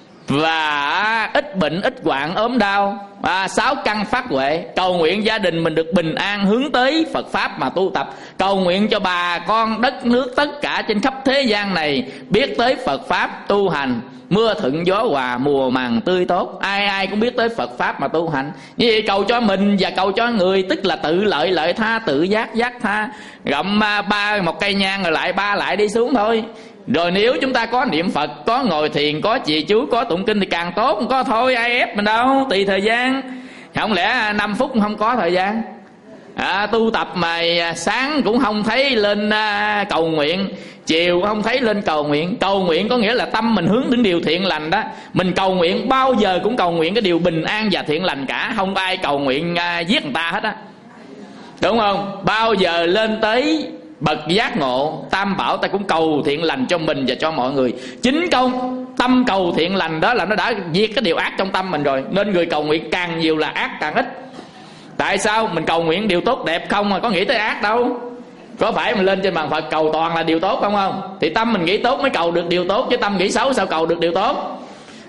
và ít bệnh ít hoạn ốm đau, 6 căn phát huệ. Cầu nguyện gia đình mình được bình an, hướng tới Phật pháp mà tu tập. Cầu nguyện cho bà con đất nước tất cả trên khắp thế gian này biết tới Phật pháp tu hành, mưa thuận gió hòa, mùa màng tươi tốt. Ai cũng biết tới Phật pháp mà tu hành. Như vậy cầu cho mình và cầu cho người, tức là tự lợi lợi tha, tự giác giác tha. Gặm một cây nhang rồi lại 3 lại đi xuống thôi. Rồi nếu chúng ta có niệm Phật, có ngồi thiền, có trì chú, có tụng kinh thì càng tốt. Không có thôi ai ép mình đâu, tùy thời gian. Không lẽ 5 phút không có thời gian? Tu tập mà sáng cũng không thấy lên cầu nguyện, chiều không thấy lên cầu nguyện. Cầu nguyện có nghĩa là tâm mình hướng đến điều thiện lành đó. Mình cầu nguyện bao giờ cũng cầu nguyện cái điều bình an và thiện lành cả. Không ai cầu nguyện giết người ta hết á, đúng không? Bao giờ lên tới bậc giác ngộ Tam Bảo ta cũng cầu thiện lành cho mình và cho mọi người. Chính tâm cầu thiện lành đó là nó đã diệt cái điều ác trong tâm mình rồi. Nên người cầu nguyện càng nhiều là ác càng ít. Tại sao? Mình cầu nguyện điều tốt đẹp không mà có nghĩ tới ác đâu. Có phải mình lên trên bàn Phật cầu toàn là điều tốt không? Thì tâm mình nghĩ tốt mới cầu được điều tốt, chứ tâm nghĩ xấu sao cầu được điều tốt.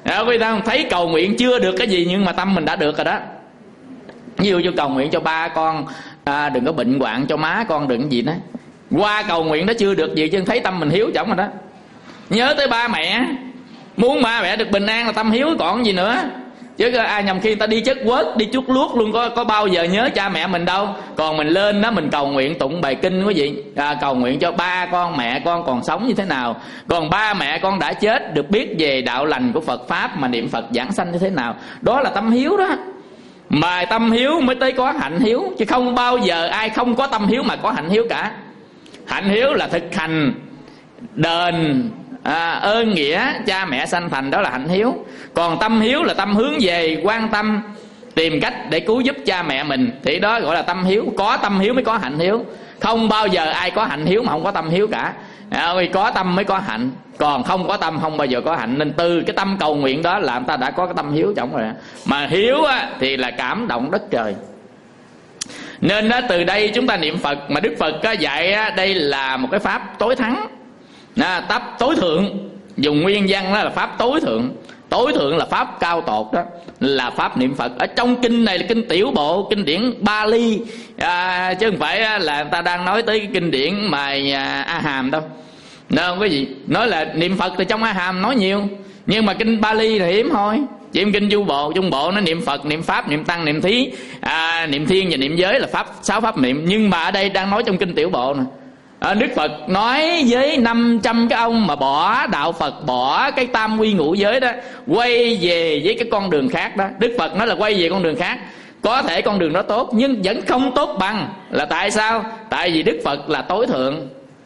Quý vị thấy cầu nguyện chưa được cái gì nhưng mà tâm mình đã được rồi đó. Ví dụ như cầu nguyện cho ba con đừng có bệnh hoạn, cho má con đừng gì đó, qua cầu nguyện đó chưa được gì chứ thấy tâm mình hiếu chổng rồi đó. Nhớ tới ba mẹ, muốn ba mẹ được bình an là tâm hiếu còn gì nữa. Chứ nhầm khi người ta đi chất quất, đi chút luốt luôn, có bao giờ nhớ cha mẹ mình đâu. Còn mình lên đó mình cầu nguyện tụng bài kinh quý vị, cầu nguyện cho ba con mẹ con còn sống như thế nào, còn ba mẹ con đã chết được biết về đạo lành của Phật Pháp mà niệm Phật giảng sanh như thế nào. Đó là tâm hiếu đó. Mà tâm hiếu mới tới có hạnh hiếu, chứ không bao giờ ai không có tâm hiếu mà có hạnh hiếu cả. Hạnh hiếu là thực hành đền ơn nghĩa cha mẹ sanh thành, đó là hạnh hiếu. Còn tâm hiếu là tâm hướng về quan tâm tìm cách để cứu giúp cha mẹ mình, thì đó gọi là tâm hiếu. Có tâm hiếu mới có hạnh hiếu. Không bao giờ ai có hạnh hiếu mà không có tâm hiếu cả. Vì có tâm mới có hạnh, còn không có tâm không bao giờ có hạnh. Nên từ cái tâm cầu nguyện đó là người ta đã có cái tâm hiếu trong rồi. Mà hiếu thì là cảm động đất trời. Nên từ đây chúng ta niệm Phật, mà Đức Phật dạy đây là một cái pháp tối thắng, tối thượng. Dùng nguyên văn đó là pháp tối thượng. Tối thượng là pháp cao tột, đó là pháp niệm Phật. Ở trong kinh này là kinh tiểu bộ, kinh điển Bali, chứ không phải là người ta đang nói tới cái kinh điển mà A Hàm đâu. Nên không có gì nói là niệm Phật thì trong A Hàm nói nhiều, nhưng mà kinh Bali là hiếm thôi. Chỉ kinh Trung Bộ nó niệm Phật, niệm Pháp, niệm Tăng, niệm Thí, niệm Thiên và niệm Giới là pháp 6 pháp niệm. Nhưng mà ở đây đang nói trong kinh tiểu bộ nè. Đức Phật nói với 500 cái ông mà bỏ đạo Phật, bỏ cái tam quy ngũ giới đó, quay về với cái con đường khác đó. Đức Phật nói là quay về con đường khác. Có thể con đường đó tốt nhưng vẫn không tốt bằng. Là tại sao? Tại vì Đức Phật là tối thượng.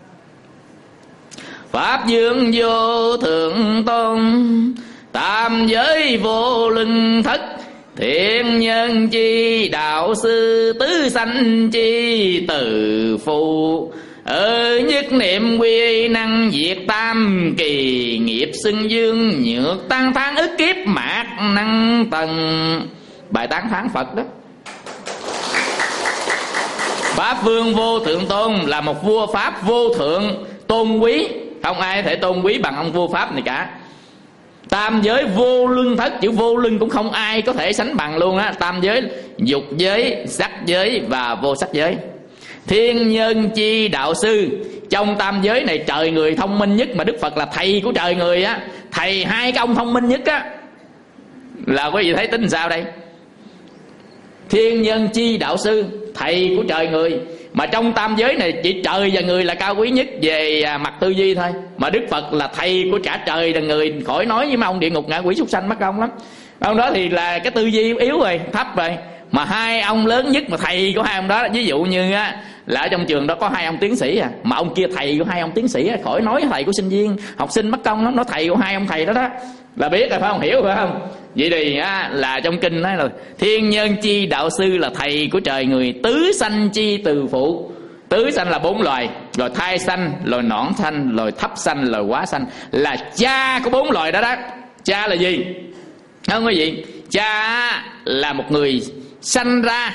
Pháp dương vô thượng tôn, tam giới vô lưng thất, thiện nhân chi đạo sư, tứ sanh chi từ phụ. Nhất niệm quy năng diệt tam kỳ, nghiệp xưng dương nhược tăng thán ức kiếp mạt năng tầng. Bài tán thán Phật đó. Pháp vương vô thượng tôn là một vua Pháp vô thượng tôn quý, không ai thể tôn quý bằng ông vua Pháp này cả. Tam giới vô luân thất, chữ vô luân cũng không ai có thể sánh bằng luôn á. Tam giới dục giới, sắc giới và vô sắc giới. Thiên nhân chi đạo sư, trong tam giới này trời người thông minh nhất, mà Đức Phật là thầy của trời người á, thầy hai cái ông thông minh nhất á, là quý vị thấy tính sao đây? Thiên nhân chi đạo sư, thầy của trời người. Mà trong tam giới này chỉ trời và người là cao quý nhất về mặt tư duy thôi. Mà Đức Phật là thầy của cả trời và người, khỏi nói với mấy ông địa ngục ngạ quỷ súc sanh mắc công lắm. Ông đó thì là cái tư duy yếu rồi, thấp rồi. Mà hai ông lớn nhất mà thầy của hai ông đó, ví dụ như là ở trong trường đó có hai ông tiến sĩ mà ông kia thầy của hai ông tiến sĩ, khỏi nói thầy của sinh viên học sinh mất công lắm. Nó thầy của hai ông thầy đó đó là biết rồi phải không, hiểu phải không? Vậy thì là trong kinh nói là thiên nhân chi đạo sư là thầy của trời người, tứ sanh chi từ phụ. Tứ sanh là 4 loài, loài thai sanh, loài nõn sanh, loài thấp sanh, loài quá sanh, là cha của 4 loài đó đó. Cha là gì? Không có gì. Cha là một người sanh ra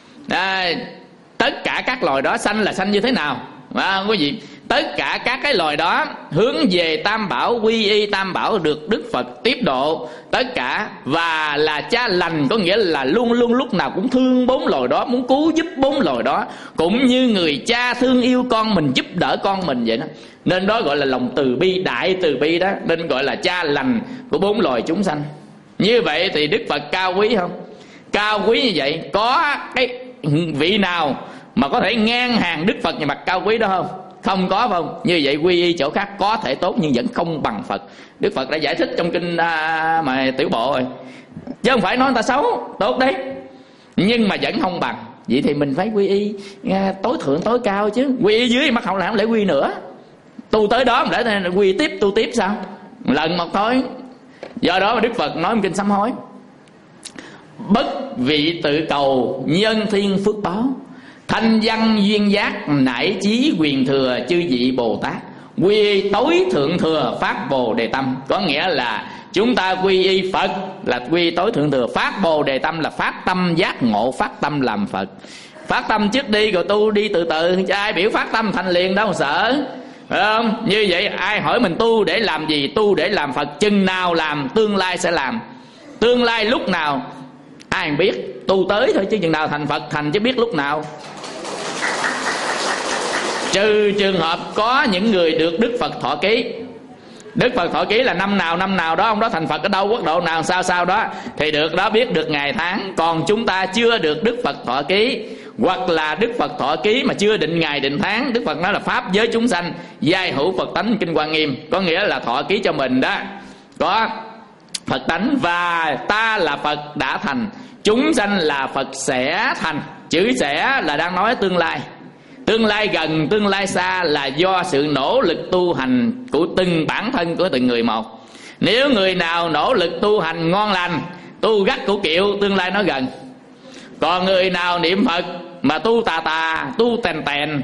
tất cả các loài đó. Sanh là sanh như thế nào? Không có gì. Tất cả các cái loài đó hướng về Tam Bảo, quy y Tam Bảo, được Đức Phật tiếp độ tất cả. Và là cha lành, có nghĩa là luôn luôn lúc nào cũng thương 4 loài đó, muốn cứu giúp 4 loài đó, cũng như người cha thương yêu con mình, giúp đỡ con mình vậy đó. Nên đó gọi là lòng từ bi, đại từ bi đó. Nên gọi là cha lành của 4 loài chúng sanh. Như vậy thì Đức Phật cao quý không? Cao quý như vậy, có cái vị nào mà có thể ngang hàng Đức Phật về mặt cao quý đó không? Không có, phải không? Như vậy quy y chỗ khác có thể tốt nhưng vẫn không bằng Phật. Đức Phật đã giải thích trong kinh mà tiểu bộ rồi, chứ không phải nói người ta xấu, tốt đấy, nhưng mà vẫn không bằng. Vậy thì mình phải quy y tối thượng tối cao chứ. Quy y dưới mắt hậu là không lẽ quy nữa. Tu tới đó mà để quy tiếp, tu tiếp sao? Lần một thôi. Do đó mà Đức Phật nói trong kinh sám hối: bất vị tự cầu nhân thiên phước báo, thanh văn duyên giác nải chí quyền thừa chư vị Bồ Tát, quy tối thượng thừa phát Bồ Đề Tâm. Có nghĩa là chúng ta quy y Phật là quy tối thượng thừa, phát Bồ Đề Tâm là phát tâm giác ngộ, phát tâm làm Phật. Phát tâm trước đi rồi tu đi từ từ, chứ ai biểu phát tâm thành liền đâu sợ. phải không? Như vậy ai hỏi mình tu để làm gì? Tu để làm Phật, chừng nào làm tương lai sẽ làm. Tương lai lúc nào ai biết, tu tới thôi chứ chừng nào thành Phật thành chứ biết lúc nào. Trừ trường hợp có những người được Đức Phật thọ ký. Đức Phật thọ ký là năm nào đó ông đó thành Phật ở đâu, quốc độ nào, sao đó thì được đó, biết được ngày tháng. Còn chúng ta chưa được Đức Phật thọ ký, hoặc là Đức Phật thọ ký mà chưa định ngày định tháng. Đức Phật nói là pháp giới chúng sanh giai hữu Phật tánh Kinh Hoa Nghiêm, có nghĩa là thọ ký cho mình đó có Phật tánh, và ta là Phật đã thành, chúng sanh là Phật sẽ thành. Chữ sẽ là đang nói tương lai. Tương lai gần, tương lai xa là do sự nỗ lực tu hành của từng bản thân của từng người một. Nếu người nào nỗ lực tu hành ngon lành, tu gắt của kiệu, tương lai nó gần. Còn người nào niệm Phật mà tu tà, tu tèn,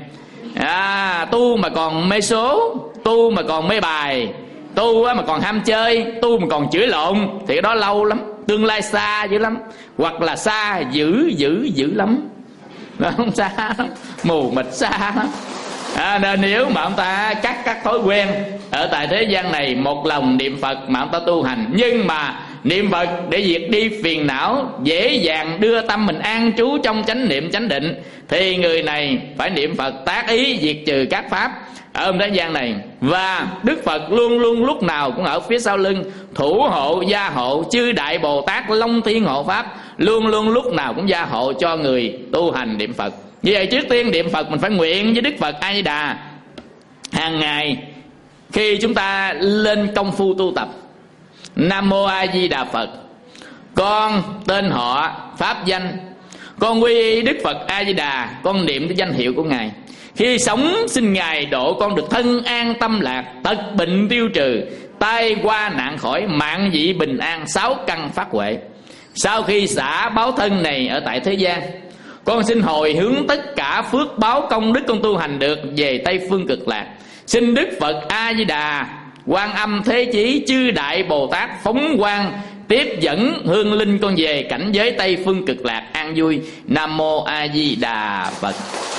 tu mà còn mê số, tu mà còn mê bài, tu mà còn ham chơi, tu mà còn chửi lộn, thì cái đó lâu lắm, tương lai xa dữ lắm. Hoặc là xa dữ lắm, nó không xa lắm, mù mịt xa lắm. Nên nếu mà ông ta cắt các thói quen ở tại thế gian này, một lòng niệm Phật mà ông ta tu hành, nhưng mà niệm Phật để diệt đi phiền não, dễ dàng đưa tâm mình an trú trong chánh niệm chánh định, thì người này phải niệm Phật tác ý diệt trừ các pháp ở thế gian này. Và Đức Phật luôn luôn lúc nào cũng ở phía sau lưng, thủ hộ gia hộ chư đại Bồ Tát Long Thiên hộ pháp, luôn luôn lúc nào cũng gia hộ cho người tu hành niệm Phật. Như vậy trước tiên niệm Phật mình phải nguyện với Đức Phật A Di Đà. Hàng ngày khi chúng ta lên công phu tu tập, Nam Mô A Di Đà Phật, con tên họ pháp danh, con quy y Đức Phật A Di Đà, con niệm cái danh hiệu của Ngài. Khi sống xin Ngài độ con được thân an tâm lạc, tật bệnh tiêu trừ, tai qua nạn khỏi, mạng dị bình an, sáu căn phát huệ. Sau khi xả báo thân này ở tại thế gian, con xin hồi hướng tất cả phước báo công đức con tu hành được về Tây Phương Cực Lạc. Xin Đức Phật A Di Đà, Quan Âm Thế Chí, chư đại Bồ Tát phóng quang tiếp dẫn hương linh con về cảnh giới Tây Phương Cực Lạc an vui. Nam Mô A Di Đà Phật.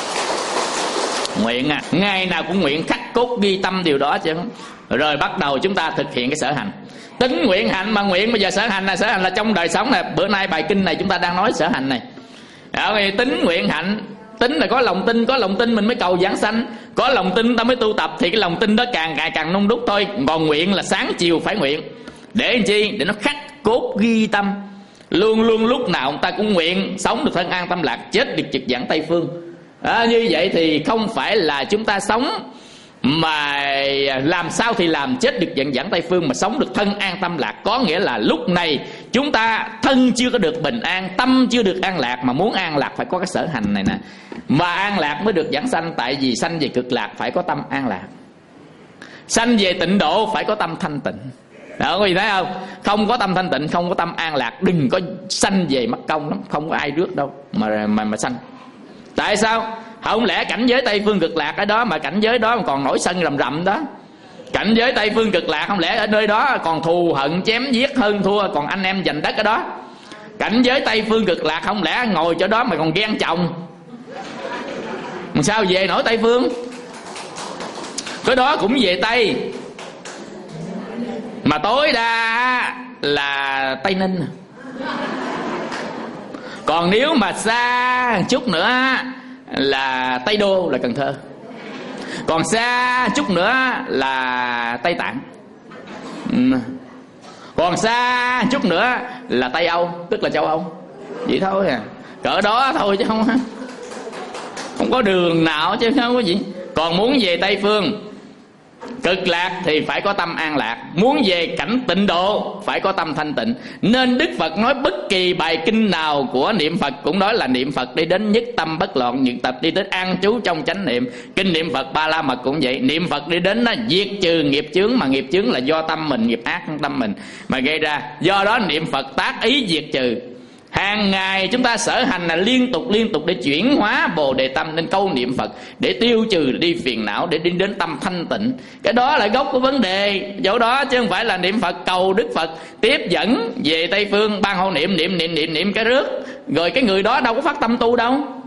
Nguyện ngày nào cũng nguyện, khắc cốt ghi tâm điều đó chứ. Rồi bắt đầu chúng ta thực hiện cái sở hành. Tính nguyện hành mà nguyện, bây giờ sở hành là trong đời sống này. Bữa nay bài kinh này chúng ta đang nói sở hành này. Tính nguyện hạnh, tính là có lòng tin mình mới cầu giảng sanh, có lòng tin ta mới tu tập, thì cái lòng tin đó càng ngày càng nung đúc thôi. Còn nguyện là sáng chiều phải nguyện, để làm chi? Để nó khắc cốt ghi tâm, luôn luôn lúc nào ông ta cũng nguyện sống được thân an tâm lạc, chết được trực giảng Tây Phương. Như vậy thì không phải là chúng ta sống mà làm sao thì làm, chết được giảng Tây Phương, mà sống được thân an tâm lạc. Có nghĩa là lúc này chúng ta thân chưa có được bình an, tâm chưa được an lạc, mà muốn an lạc phải có cái sở hành này nè. Mà an lạc mới được giảng sanh, tại vì sanh về cực lạc phải có tâm an lạc, sanh về tịnh độ phải có tâm thanh tịnh. Đó, có gì thấy không? Không có tâm thanh tịnh, không có tâm an lạc, đừng có sanh về mất công lắm, không có ai rước đâu mà sanh. Tại sao? Không lẽ cảnh giới Tây Phương Cực Lạc ở đó mà cảnh giới đó mà còn nổi sân rầm đó? Cảnh giới Tây Phương Cực Lạc không lẽ ở nơi đó còn thù hận chém giết hơn thua, còn anh em giành đất ở đó? Cảnh giới Tây Phương Cực Lạc không lẽ ngồi chỗ đó mà còn ghen chồng? Mà sao về nổi Tây Phương? Cái đó cũng về Tây, mà tối đa là Tây Ninh. Còn nếu mà xa chút nữa là Tây Đô, là Cần Thơ. Còn xa chút nữa là Tây Tạng. Còn xa chút nữa là Tây Âu, tức là châu Âu. Vậy thôi à, cỡ đó thôi chứ không có đường nào chứ không có gì. Còn muốn về Tây Phương Cực Lạc thì phải có tâm an lạc, muốn về cảnh tịnh độ phải có tâm thanh tịnh. Nên Đức Phật nói bất kỳ bài kinh nào của niệm Phật cũng nói là niệm Phật đi đến nhất tâm bất loạn, nhược tập đi đến an trú trong chánh niệm. Kinh niệm Phật Ba La Mật cũng vậy, niệm Phật đi đến nó diệt trừ nghiệp chướng, mà nghiệp chướng là do tâm mình, nghiệp ác trong tâm mình mà gây ra. Do đó niệm Phật tác ý diệt trừ. Hàng ngày chúng ta sở hành là liên tục để chuyển hóa Bồ Đề tâm, nên câu niệm Phật để tiêu trừ đi phiền não, để đi đến tâm thanh tịnh. Cái đó là gốc của vấn đề chỗ đó, chứ không phải là niệm Phật cầu Đức Phật tiếp dẫn về Tây Phương, ban hộ niệm cái rước, rồi cái người đó đâu có phát tâm tu đâu.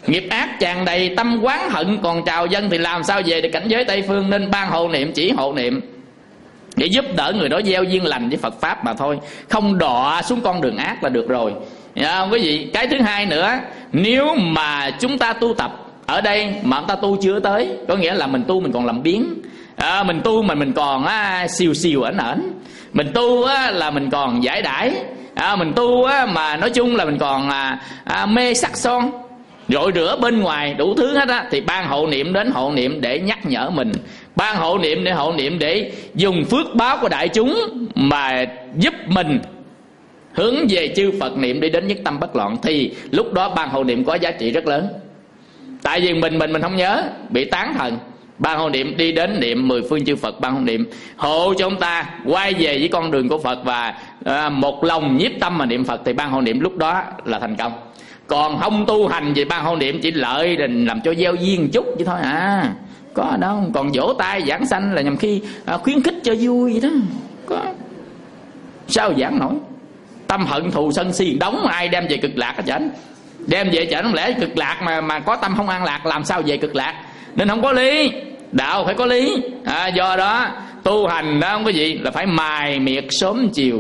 Nghiệp ác tràn đầy, tâm oán hận còn trào dâng, thì làm sao về được cảnh giới Tây Phương? Nên ban hộ niệm, chỉ hộ niệm để giúp đỡ người đó gieo duyên lành với Phật Pháp mà thôi, không đọa xuống con đường ác là được rồi. Không quý vị? Cái thứ hai nữa, nếu mà chúng ta tu tập ở đây mà chúng ta tu chưa tới, có nghĩa là mình tu mình còn làm biếng, mình tu mà mình còn xìu xìu ẩn ẩn, mình tu là mình còn giải đãi, mình tu mà nói chung là mình còn mê sắc son, rội rửa bên ngoài đủ thứ hết á, thì ban hộ niệm đến hộ niệm để nhắc nhở mình, ban hộ niệm để hộ niệm để dùng phước báo của đại chúng mà giúp mình hướng về chư Phật niệm đi đến nhất tâm bất loạn, thì lúc đó ban hộ niệm có giá trị rất lớn. Tại vì mình không nhớ, bị tán thần, ban hộ niệm đi đến niệm mười phương chư Phật, ban hộ niệm hộ cho chúng ta quay về với con đường của Phật và một lòng nhiếp tâm mà niệm Phật, thì ban hộ niệm lúc đó là thành công. Còn không tu hành về ban hộ niệm chỉ lợi đình làm cho gieo duyên chút chứ thôi có ở đâu. Còn vỗ tay giảng sanh là nhằm khi khuyến khích cho vui vậy đó, có sao giảng nổi. Tâm hận thù sân si đóng, ai đem về cực lạc hết trơn, đem về chợ không lẽ cực lạc mà có tâm không an lạc, làm sao về cực lạc? Nên không có lý, đạo phải có lý. Do đó tu hành đó không có gì là phải mài miệt sớm chiều.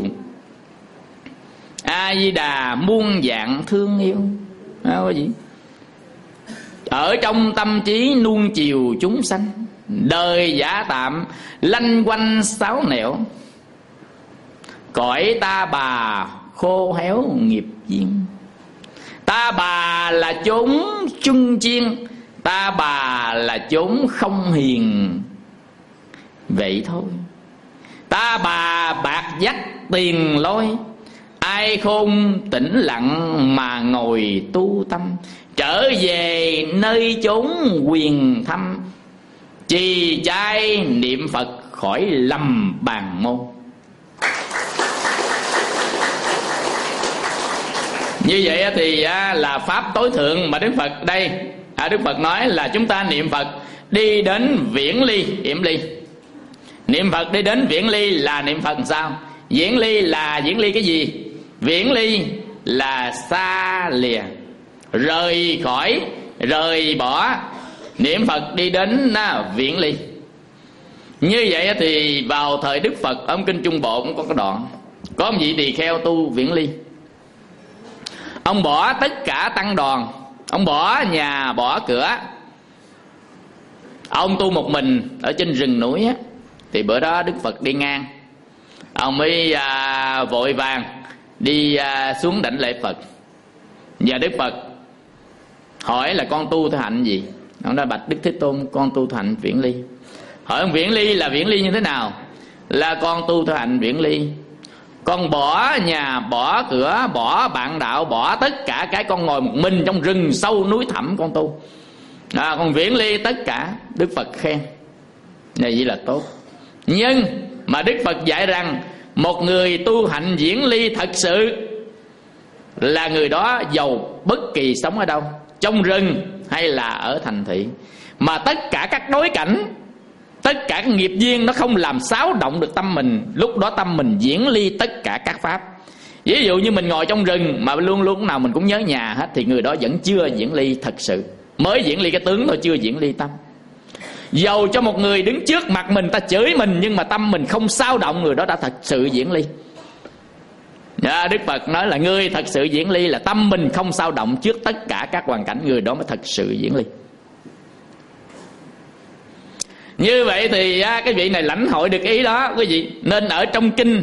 A Di Đà muôn dạng thương yêu, không có gì. Ở trong tâm trí nuông chiều chúng sanh, đời giả tạm lanh quanh sáo nẻo, cõi ta bà khô héo nghiệp duyên. Ta bà là chốn chung chiên, ta bà là chốn không hiền, vậy thôi. Ta bà bạc dắt tiền lôi, ai khôn tĩnh lặng mà ngồi tu tâm, trở về nơi chốn quyền thăm, trì trai niệm Phật khỏi lầm bàn môn. Như vậy thì là pháp tối thượng mà Đức Phật đây Đức Phật nói là chúng ta niệm Phật đi đến viễn ly hiểm ly. Niệm Phật đi đến viễn ly là niệm Phật sao? Viễn ly là viễn ly cái gì? Viễn ly là xa lìa, rời khỏi, rời bỏ. Niệm Phật đi đến viễn ly. Như vậy thì vào thời Đức Phật, ông Kinh Trung Bộ cũng có cái đoạn, có một vị tỳ kheo tu viễn ly. Ông bỏ tất cả tăng đoàn, ông bỏ nhà bỏ cửa, ông tu một mình ở trên rừng núi á. Thì bữa đó Đức Phật đi ngang, ông mới vội vàng đi xuống đảnh lễ Phật. Và Đức Phật hỏi là con tu theo hạnh gì? Ông nói bạch Đức Thế Tôn, con tu theo hạnh viễn ly. Hỏi ông viễn ly là viễn ly như thế nào? Là con tu theo hạnh viễn ly, con bỏ nhà bỏ cửa, bỏ bạn đạo, bỏ tất cả cái, con ngồi một mình trong rừng sâu núi thẳm con tu. Con viễn ly tất cả. Đức Phật khen này vậy là tốt. Nhưng mà Đức Phật dạy rằng một người tu hạnh viễn ly thật sự là người đó giàu bất kỳ sống ở đâu, trong rừng hay là ở thành thị, mà tất cả các đối cảnh, tất cả các nghiệp duyên nó không làm xáo động được tâm mình. Lúc đó tâm mình viễn ly tất cả các pháp. Ví dụ như mình ngồi trong rừng mà luôn lúc nào mình cũng nhớ nhà hết, thì người đó vẫn chưa viễn ly thật sự, mới viễn ly cái tướng thôi, chưa viễn ly tâm. Dầu cho một người đứng trước mặt mình ta chửi mình, nhưng mà tâm mình không xáo động, người đó đã thật sự viễn ly. Đức Phật nói là người thật sự viễn ly là tâm mình không xáo động trước tất cả các hoàn cảnh, người đó mới thật sự viễn ly. Như vậy thì cái vị này lãnh hội được ý đó quý vị. Nên ở trong kinh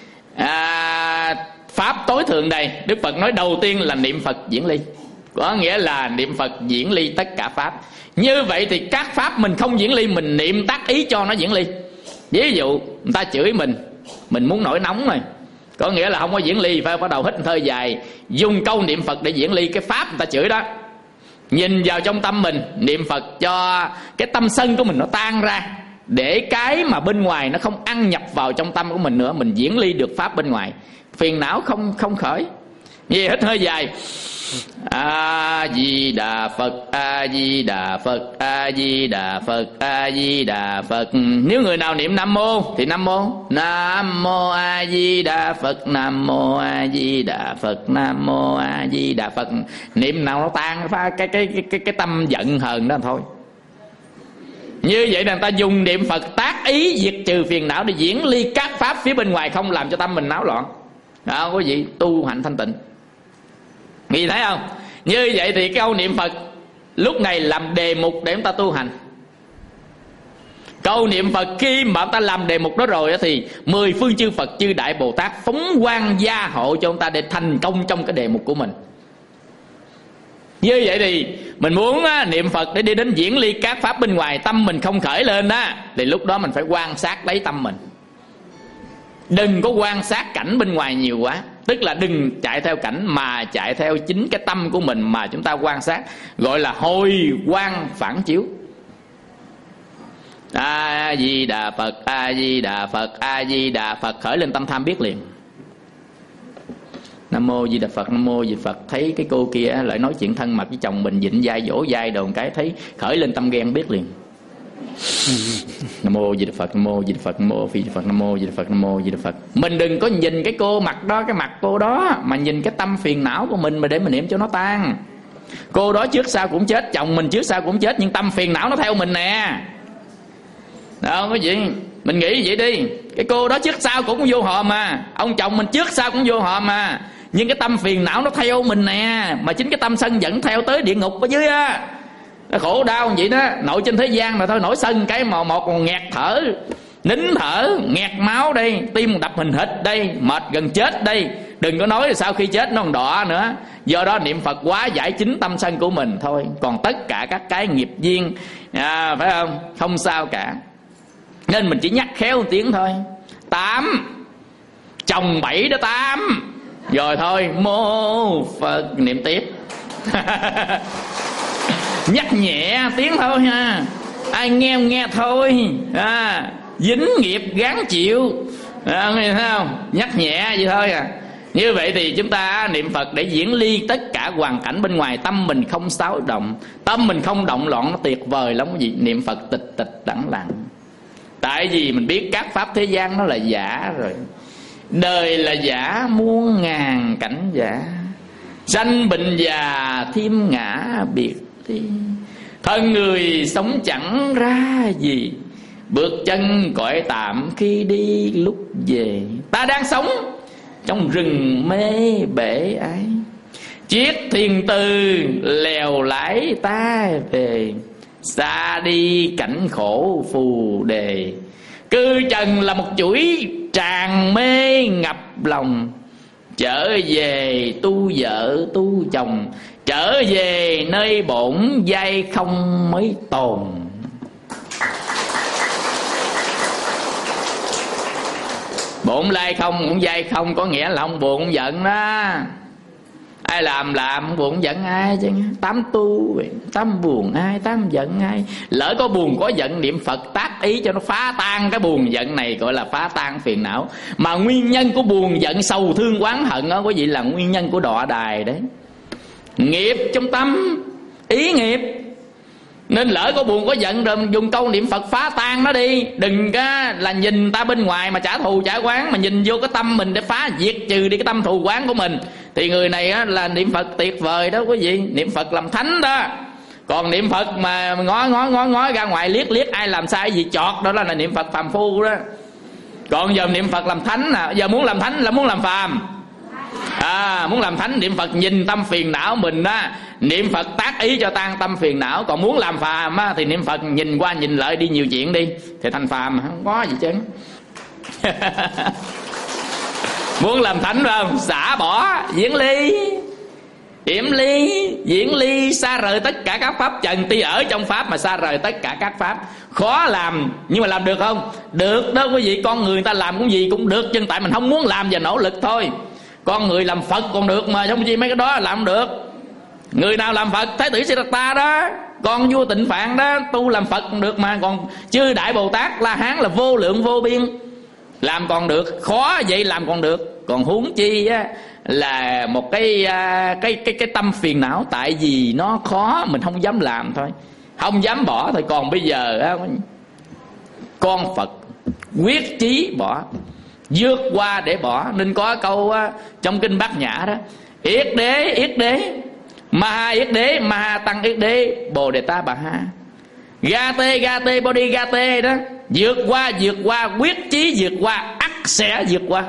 pháp tối thượng đây, Đức Phật nói đầu tiên là niệm Phật viễn ly, có nghĩa là niệm Phật viễn ly tất cả pháp. Như vậy thì các pháp mình không viễn ly, mình niệm tác ý cho nó viễn ly. Ví dụ người ta chửi mình muốn nổi nóng rồi, có nghĩa là không có viễn ly, phải bắt đầu hít hơi dài, dùng câu niệm Phật để viễn ly cái pháp người ta chửi đó. Nhìn vào trong tâm mình, niệm Phật cho cái tâm sân của mình nó tan ra, để cái mà bên ngoài nó không ăn nhập vào trong tâm của mình nữa. Mình viễn ly được pháp bên ngoài, phiền não không khởi. Vì hít hơi dài A Di Đà Phật, A Di Đà Phật, A Di Đà Phật, A Di Đà Phật. Nếu người nào niệm Nam Mô thì Nam Mô, Nam Mô A Di Đà Phật, Nam Mô A Di Đà Phật, Nam Mô A Di Đà Phật. Niệm nào nó tan phá cái tâm giận hờn đó thôi. Như vậy là người ta dùng niệm Phật tác ý diệt trừ phiền não để diễn ly các pháp phía bên ngoài, không làm cho tâm mình náo loạn. Đó quý vị, tu hành thanh tịnh. Nghĩ thấy không? Như vậy thì câu niệm Phật lúc này làm đề mục để chúng ta tu hành. Câu niệm Phật khi mà ta làm đề mục đó rồi thì 10 phương chư Phật chư Đại Bồ Tát phóng quang gia hộ cho chúng ta để thành công trong cái đề mục của mình. Như vậy thì mình muốn niệm Phật để đi đến diễn ly các pháp bên ngoài, tâm mình không khởi lên á, thì lúc đó mình phải quan sát lấy tâm mình. Đừng có quan sát cảnh bên ngoài nhiều quá. Tức là đừng chạy theo cảnh mà chạy theo chính cái tâm của mình mà chúng ta quan sát, gọi là hồi quang phản chiếu. A Di Đà Phật, A Di Đà Phật, A Di Đà Phật, khởi lên tâm tham biết liền. Nam Mô Di Đà Phật, Nam Mô Di Đà Phật. Thấy cái cô kia lại nói chuyện thân mật với chồng mình, dịnh vai dỗ vai đồn cái, thấy khởi lên tâm ghen biết liền. Nam Mô Di Đà Phật, Nam Mô Di Đà Phật, Nam Mô Di Đà Phật, Nam Mô Di Đà Phật, Nam Mô Di Đà Phật. Mình đừng có nhìn cái cô mặt đó, cái mặt cô đó, mà nhìn cái tâm phiền não của mình mà để mình niệm cho nó tan. Cô đó trước sau cũng chết, chồng mình trước sau cũng chết, nhưng tâm phiền não nó theo mình nè. Đó quý vị, mình nghĩ vậy đi. Cái cô đó trước sau cũng vô họ mà, ông chồng mình trước sau cũng vô họ mà, nhưng cái tâm phiền não nó theo mình nè. Mà chính cái tâm sân giận theo tới địa ngục ở dưới á. Nó khổ đau vậy đó. Nội trên thế gian mà thôi, nổi sân cái một còn nghẹt thở, nín thở, nghẹt máu đây, tim đập hình hịch đây, mệt gần chết đây. Đừng có nói là sau khi chết nó còn đọa nữa. Do đó niệm Phật quá giải chính tâm sân của mình thôi. Còn tất cả các cái nghiệp duyên phải không, không sao cả. Nên mình chỉ nhắc khéo một tiếng thôi. 8 chồng 7 đó 8. Rồi thôi, mô Phật niệm tiếp. Nhắc nhẹ tiếng thôi ha. Ai nghe nghe thôi. Dính nghiệp gán chịu. Nghe thấy không? Nhắc nhẹ vậy thôi à. Như vậy thì chúng ta niệm Phật để diễn ly tất cả hoàn cảnh bên ngoài, tâm mình không xáo động, tâm mình không động loạn, nó tuyệt vời lắm quý vị. Niệm Phật tịch tịch đẳng lặng. Tại vì mình biết các pháp thế gian nó là giả rồi. Đời là giả, muôn ngàn cảnh giả. Sanh bệnh già, thêm ngã biệt đi. Thân người sống chẳng ra gì, bước chân cõi tạm khi đi lúc về. Ta đang sống trong rừng mê bể ái, chiếc thuyền từ lèo lái ta về. Xa đi cảnh khổ phù đề, cư trần là một chuỗi tràn mê ngập lòng. Trở về tu vợ tu chồng, trở về nơi bổn giai không mới tồn. Bổn lai không cũng giai không, có nghĩa là không buồn không giận đó. Ai làm không buồn không giận ai chứ. Tám tu, tám buồn ai, tám giận ai. Lỡ có buồn có giận, niệm Phật tác ý cho nó phá tan cái buồn giận này, gọi là phá tan phiền não. Mà nguyên nhân của buồn giận sầu thương oán hận đó quý vị là nguyên nhân của đọa đài đấy. Nghiệp trong tâm, ý nghiệp. Nên lỡ có buồn có giận rồi dùng câu niệm Phật phá tan nó đi. Đừng có là nhìn ta bên ngoài mà trả thù trả oán, mà nhìn vô cái tâm mình để phá diệt trừ đi cái tâm thù oán của mình. Thì người này á, là niệm Phật tuyệt vời đó quý vị. Niệm Phật làm thánh đó. Còn niệm Phật mà ngó ra ngoài liếc ai làm sai gì chọt, đó là niệm Phật phàm phu đó. Còn giờ niệm Phật làm thánh nè. Giờ muốn làm thánh là muốn làm phàm. Muốn làm thánh niệm Phật nhìn tâm phiền não mình á, niệm Phật tác ý cho tan tâm phiền não. Còn muốn làm phàm á, thì niệm Phật nhìn qua nhìn lại đi nhiều chuyện đi, thì thành phàm không có gì chứ. Muốn làm thánh phải không? Xả bỏ, diễn ly, yểm ly, diễn ly, xa rời tất cả các pháp trần. Tuy ở trong pháp mà xa rời tất cả các pháp. Khó làm, nhưng mà làm được không? Được đó quý vị. Con người ta làm cũng gì cũng được, nhưng tại mình không muốn làm và nỗ lực thôi. Con người làm Phật còn được mà, không chi mấy cái đó làm được. Người nào làm Phật, Thái tử Siddhartha đó, con vua Tịnh Phạn đó, tu làm Phật còn được mà. Còn chư Đại Bồ Tát La Hán là vô lượng vô biên, làm còn được. Khó vậy làm còn được. Còn huống chi á là một cái tâm phiền não, tại vì nó khó mình không dám làm thôi, không dám bỏ thôi. Còn bây giờ á, con Phật quyết chí bỏ, vượt qua để bỏ. Nên có câu á, trong kinh Bát Nhã đó: yết đế maha yết đế maha tăng yết đế bồ đề ta bà ha. Ga tê body ga tê đó, vượt qua quyết chí vượt qua, ắt sẽ vượt qua.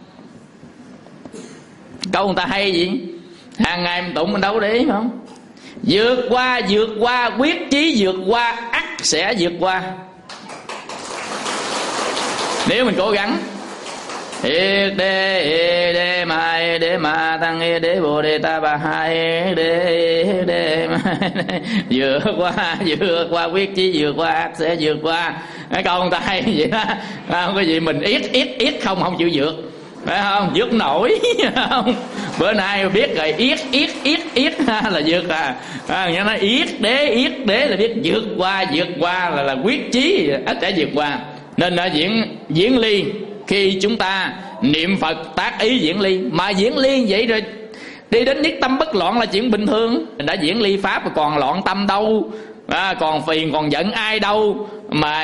Câu người ta hay gì, hàng ngày mình tụng mình đâu để ý không? Vượt qua quyết chí vượt qua, ắt sẽ vượt qua. Nếu mình cố gắng. Yết đế ma tăng yết đế bồ đề ta bà hai yết đế vượt qua quyết chí vượt qua, ắt sẽ vượt qua. Cái câu người ta hay vậy đó, không có gì mình ít không chịu vượt, phải không? Vượt nổi không? Bữa nay biết rồi, yết là vượt nhưng nó yết đế là biết vượt qua là quyết chí ắt sẽ vượt qua. Nên là diễn ly, khi chúng ta niệm Phật tác ý diễn ly. Mà diễn ly vậy rồi đi đến nhất tâm bất loạn là chuyện bình thường. Mình đã diễn ly pháp mà còn loạn tâm đâu, còn phiền còn giận ai đâu mà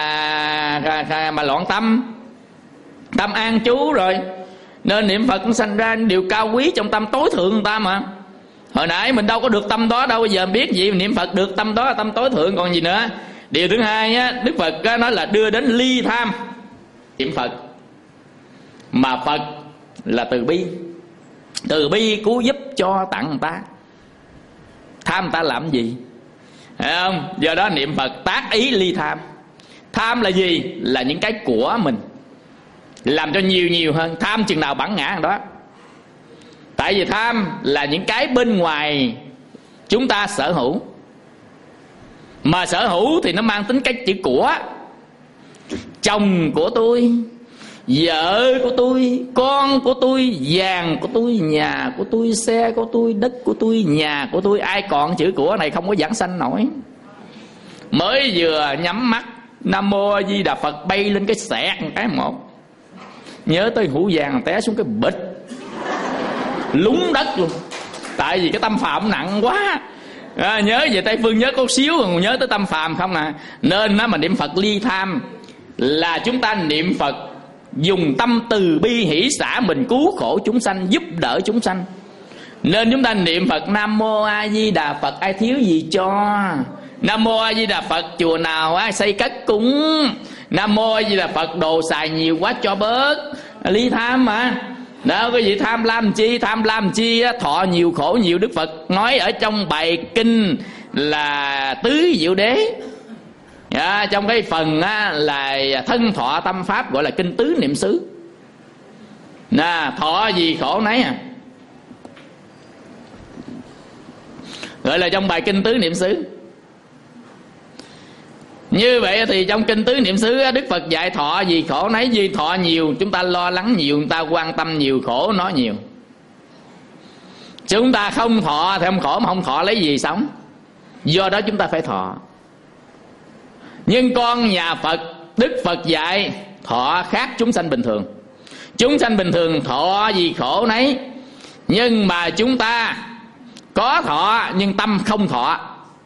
loạn tâm. Tâm an trú rồi. Nên niệm Phật cũng sanh ra điều cao quý trong tâm tối thượng người ta mà. Hồi nãy mình đâu có được tâm đó đâu, bây giờ biết gì niệm Phật được tâm đó là tâm tối thượng còn gì nữa. Điều thứ hai á, Đức Phật nói là đưa đến ly tham. Niệm Phật mà Phật là từ bi, từ bi cứu giúp cho tặng người ta. Tham người ta làm gì, thấy không? Do đó niệm Phật tác ý ly tham. Tham là gì? Là những cái của mình, làm cho nhiều hơn. Tham chừng nào bản ngã đó. Tại vì tham là những cái bên ngoài chúng ta sở hữu. Mà sở hữu thì nó mang tính cái chữ của. Chồng của tôi, vợ của tôi, con của tôi, vàng của tôi, nhà của tôi, xe của tôi, đất của tôi, nhà của tôi. Ai còn chữ của này không có giảng sanh nổi. Mới vừa nhắm mắt Nam Mô A Di Đà Phật bay lên cái xẹt cái một, nhớ tới hũ vàng té xuống cái bịch, lún đất luôn. Tại vì cái tâm phạm nặng quá. Nhớ về Tây Phương nhớ có xíu còn nhớ tới tâm phàm không à. Nên mà niệm Phật ly tham là chúng ta niệm Phật dùng tâm từ bi hỷ xả mình, cứu khổ chúng sanh, giúp đỡ chúng sanh. Nên chúng ta niệm Phật Nam Mô A Di Đà Phật, ai thiếu gì cho. Nam Mô A Di Đà Phật, chùa nào ai xây cất cúng. Nam Mô A Di Đà Phật, đồ xài nhiều quá cho bớt. Ly tham mà. Đó, cái gì tham lam chi? Tham lam chi thọ nhiều khổ nhiều. Đức Phật nói ở trong bài kinh là Tứ Diệu Đế, trong cái phần là thân thọ tâm pháp, gọi là kinh Tứ Niệm xứ. Thọ gì khổ nấy gọi là trong bài kinh Tứ Niệm xứ. Như vậy thì trong kinh Tứ Niệm xứ Đức Phật dạy thọ gì khổ nấy. Vì thọ nhiều chúng ta lo lắng nhiều, chúng ta quan tâm nhiều, khổ nó nhiều. Chúng ta không thọ thì không khổ, mà không thọ lấy gì sống. Do đó chúng ta phải thọ. Nhưng con nhà Phật, Đức Phật dạy thọ khác chúng sanh bình thường. Chúng sanh bình thường thọ gì khổ nấy. Nhưng mà chúng ta có thọ nhưng tâm không thọ.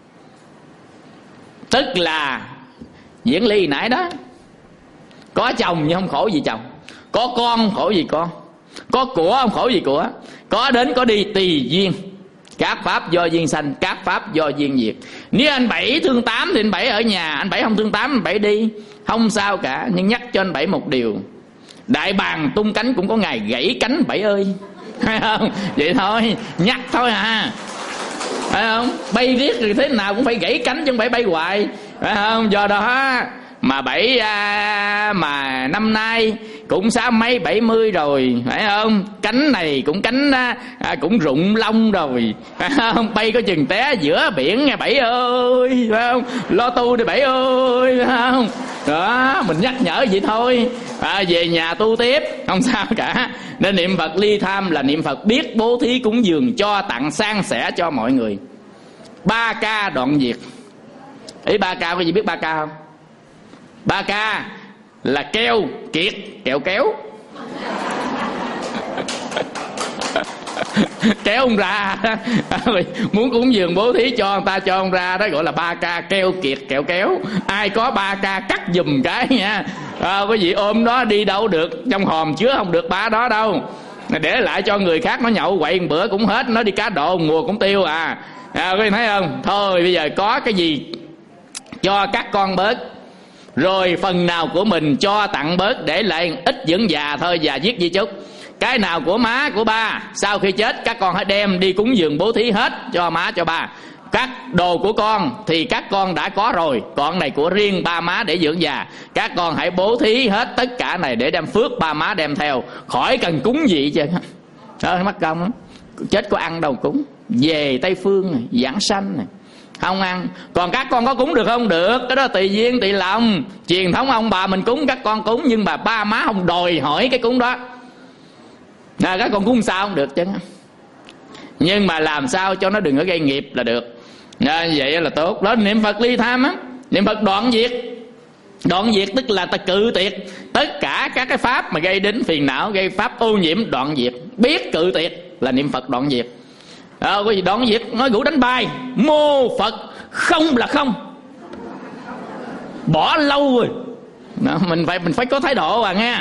Tức là diễn ly nãy đó, có chồng nhưng không khổ gì chồng, có con không khổ gì con, có của không khổ gì của, có đến có đi tùy duyên. Các pháp do duyên sanh, các pháp do duyên diệt. Nếu anh Bảy thương Tám thì anh Bảy ở nhà, anh Bảy không thương Tám anh Bảy đi, không sao cả. Nhưng nhắc cho anh Bảy một điều, đại bàng tung cánh cũng có ngày gãy cánh Bảy ơi. Phải không? Vậy thôi, nhắc thôi à. Phải không? Bay riết thì thế nào cũng phải gãy cánh chứ không phải bay hoài. Phải không? Do đó mà Bảy mà năm nay cũng 60 mấy 70 rồi, phải không? Cánh này cũng cánh cũng rụng lông rồi, phải không? Bay có chừng té giữa biển nghe Bảy ơi, phải không? Lo tu đi Bảy ơi, phải không? Đó, mình nhắc nhở vậy thôi. Về nhà tu tiếp không sao cả. Nên niệm Phật ly tham là niệm Phật biết bố thí cúng dường, cho tặng san sẻ cho mọi người. 3 ca đoạn diệt. Ý 3 ca có gì biết 3 ca không? 3 ca là keo kiệt, kẹo kéo. kéo ông ra. Muốn cúng dường bố thí cho người ta cho ông ra, đó gọi là 3K keo kiệt kẹo kéo. Ai có 3K cắt giùm cái nha. Quý vị ôm đó đi đâu được, trong hòm chứa không được ba đó đâu, để lại cho người khác nó nhậu quậy một bữa cũng hết, nó đi cá độ mùa cũng tiêu à. Quý vị thấy không? Thôi bây giờ có cái gì cho các con bớt, rồi phần nào của mình cho tặng bớt, để lại ít dưỡng già thôi, già viết di chúc. Cái nào của má của ba sau khi chết các con hãy đem đi cúng dường bố thí hết cho má cho ba. Các đồ của con thì các con đã có rồi, còn này của riêng ba má để dưỡng già, các con hãy bố thí hết tất cả này để đem phước ba má đem theo, khỏi cần cúng gì chứ. Đó, mắc công lắm. Chết có ăn đâu cúng. Về Tây Phương này, giảng sanh này, không ăn. Còn các con có cúng được không? Được, cái đó tùy duyên tùy lòng. Truyền thống ông bà mình cúng các con cúng, nhưng mà ba má không đòi hỏi cái cúng đó. Các con cúng sao không được chứ. Nhưng mà làm sao cho nó đừng có gây nghiệp là được. Vậy là tốt. Đó, niệm Phật ly tham á, niệm Phật đoạn diệt. Đoạn diệt tức là ta cự tuyệt tất cả các cái pháp mà gây đến phiền não, gây pháp ô nhiễm, đoạn diệt. Biết cự tuyệt là niệm Phật đoạn diệt. Cái gì đoạn diệt? Nói ngủ đánh bài, mô Phật không là không, bỏ lâu rồi. Đó, mình phải có thái độ nghe.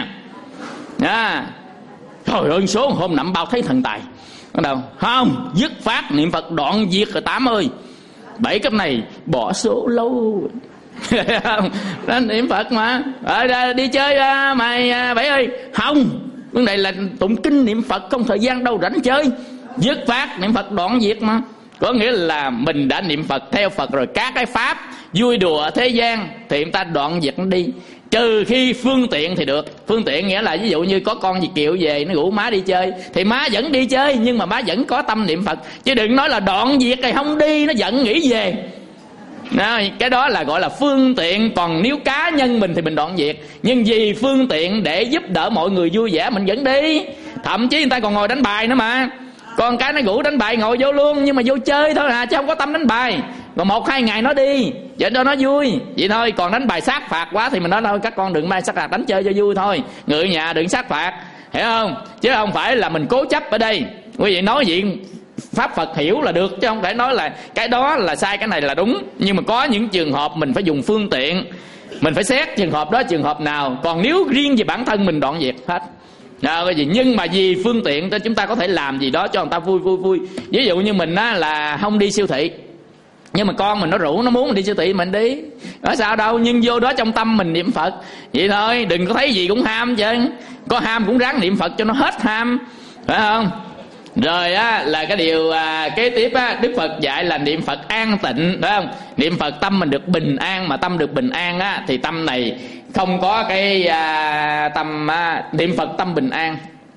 Trời ơi, số hôm nằm bao thấy thần tài. Bắt đầu không, dứt phát niệm Phật đoạn diệt rồi Tám ơi. 7 cấp này bỏ số lâu. Đó, niệm Phật mà. Đi chơi mày Bảy ơi. Không, vấn đề là tụng kinh niệm Phật, không thời gian đâu rảnh chơi. Dứt phát niệm Phật đoạn diệt mà. Có nghĩa là mình đã niệm Phật theo Phật rồi, các cái pháp vui đùa ở thế gian thì người ta đoạn diệt nó đi. Trừ khi phương tiện thì được. Phương tiện nghĩa là ví dụ như có con Việt kiều về, nó rủ má đi chơi thì má vẫn đi chơi, nhưng mà má vẫn có tâm niệm Phật. Chứ đừng nói là đoạn diệt rồi không đi, nó giận nghỉ về. Đó, cái đó là gọi là phương tiện. Còn nếu cá nhân mình thì mình đoạn diệt, nhưng vì phương tiện để giúp đỡ mọi người vui vẻ mình vẫn đi. Thậm chí người ta còn ngồi đánh bài nữa mà. Còn cái nó rủ đánh bài ngồi vô luôn, nhưng mà vô chơi thôi chứ không có tâm đánh bài. Còn 1-2 ngày nó đi để cho nó vui vậy thôi. Còn đánh bài sát phạt quá thì mình nói thôi các con đừng mai sát phạt, đánh chơi cho vui thôi, người nhà đừng sát phạt, hiểu không? Chứ không phải là mình cố chấp ở đây. Quý vị nói chuyện pháp Phật hiểu là được, chứ không phải nói là cái đó là sai, cái này là đúng. Nhưng mà có những trường hợp mình phải dùng phương tiện, mình phải xét trường hợp đó trường hợp nào. Còn nếu riêng về bản thân mình đoạn diệt hết. Cái gì nhưng mà vì phương tiện cho chúng ta có thể làm gì đó cho người ta vui. Ví dụ như mình á, là không đi siêu thị, nhưng mà con mình nó rủ, nó muốn mình đi siêu thị mình đi, có sao đâu. Nhưng vô đó trong tâm mình niệm Phật vậy thôi, đừng có thấy gì cũng ham chứ. Có ham cũng ráng niệm Phật cho nó hết ham, phải không? Rồi á, là cái điều kế tiếp á, Đức Phật dạy là niệm Phật an tịnh, phải không? Niệm Phật tâm mình được bình an. Mà tâm được bình an á, thì tâm này không có cái tâm niệm Phật tâm bình an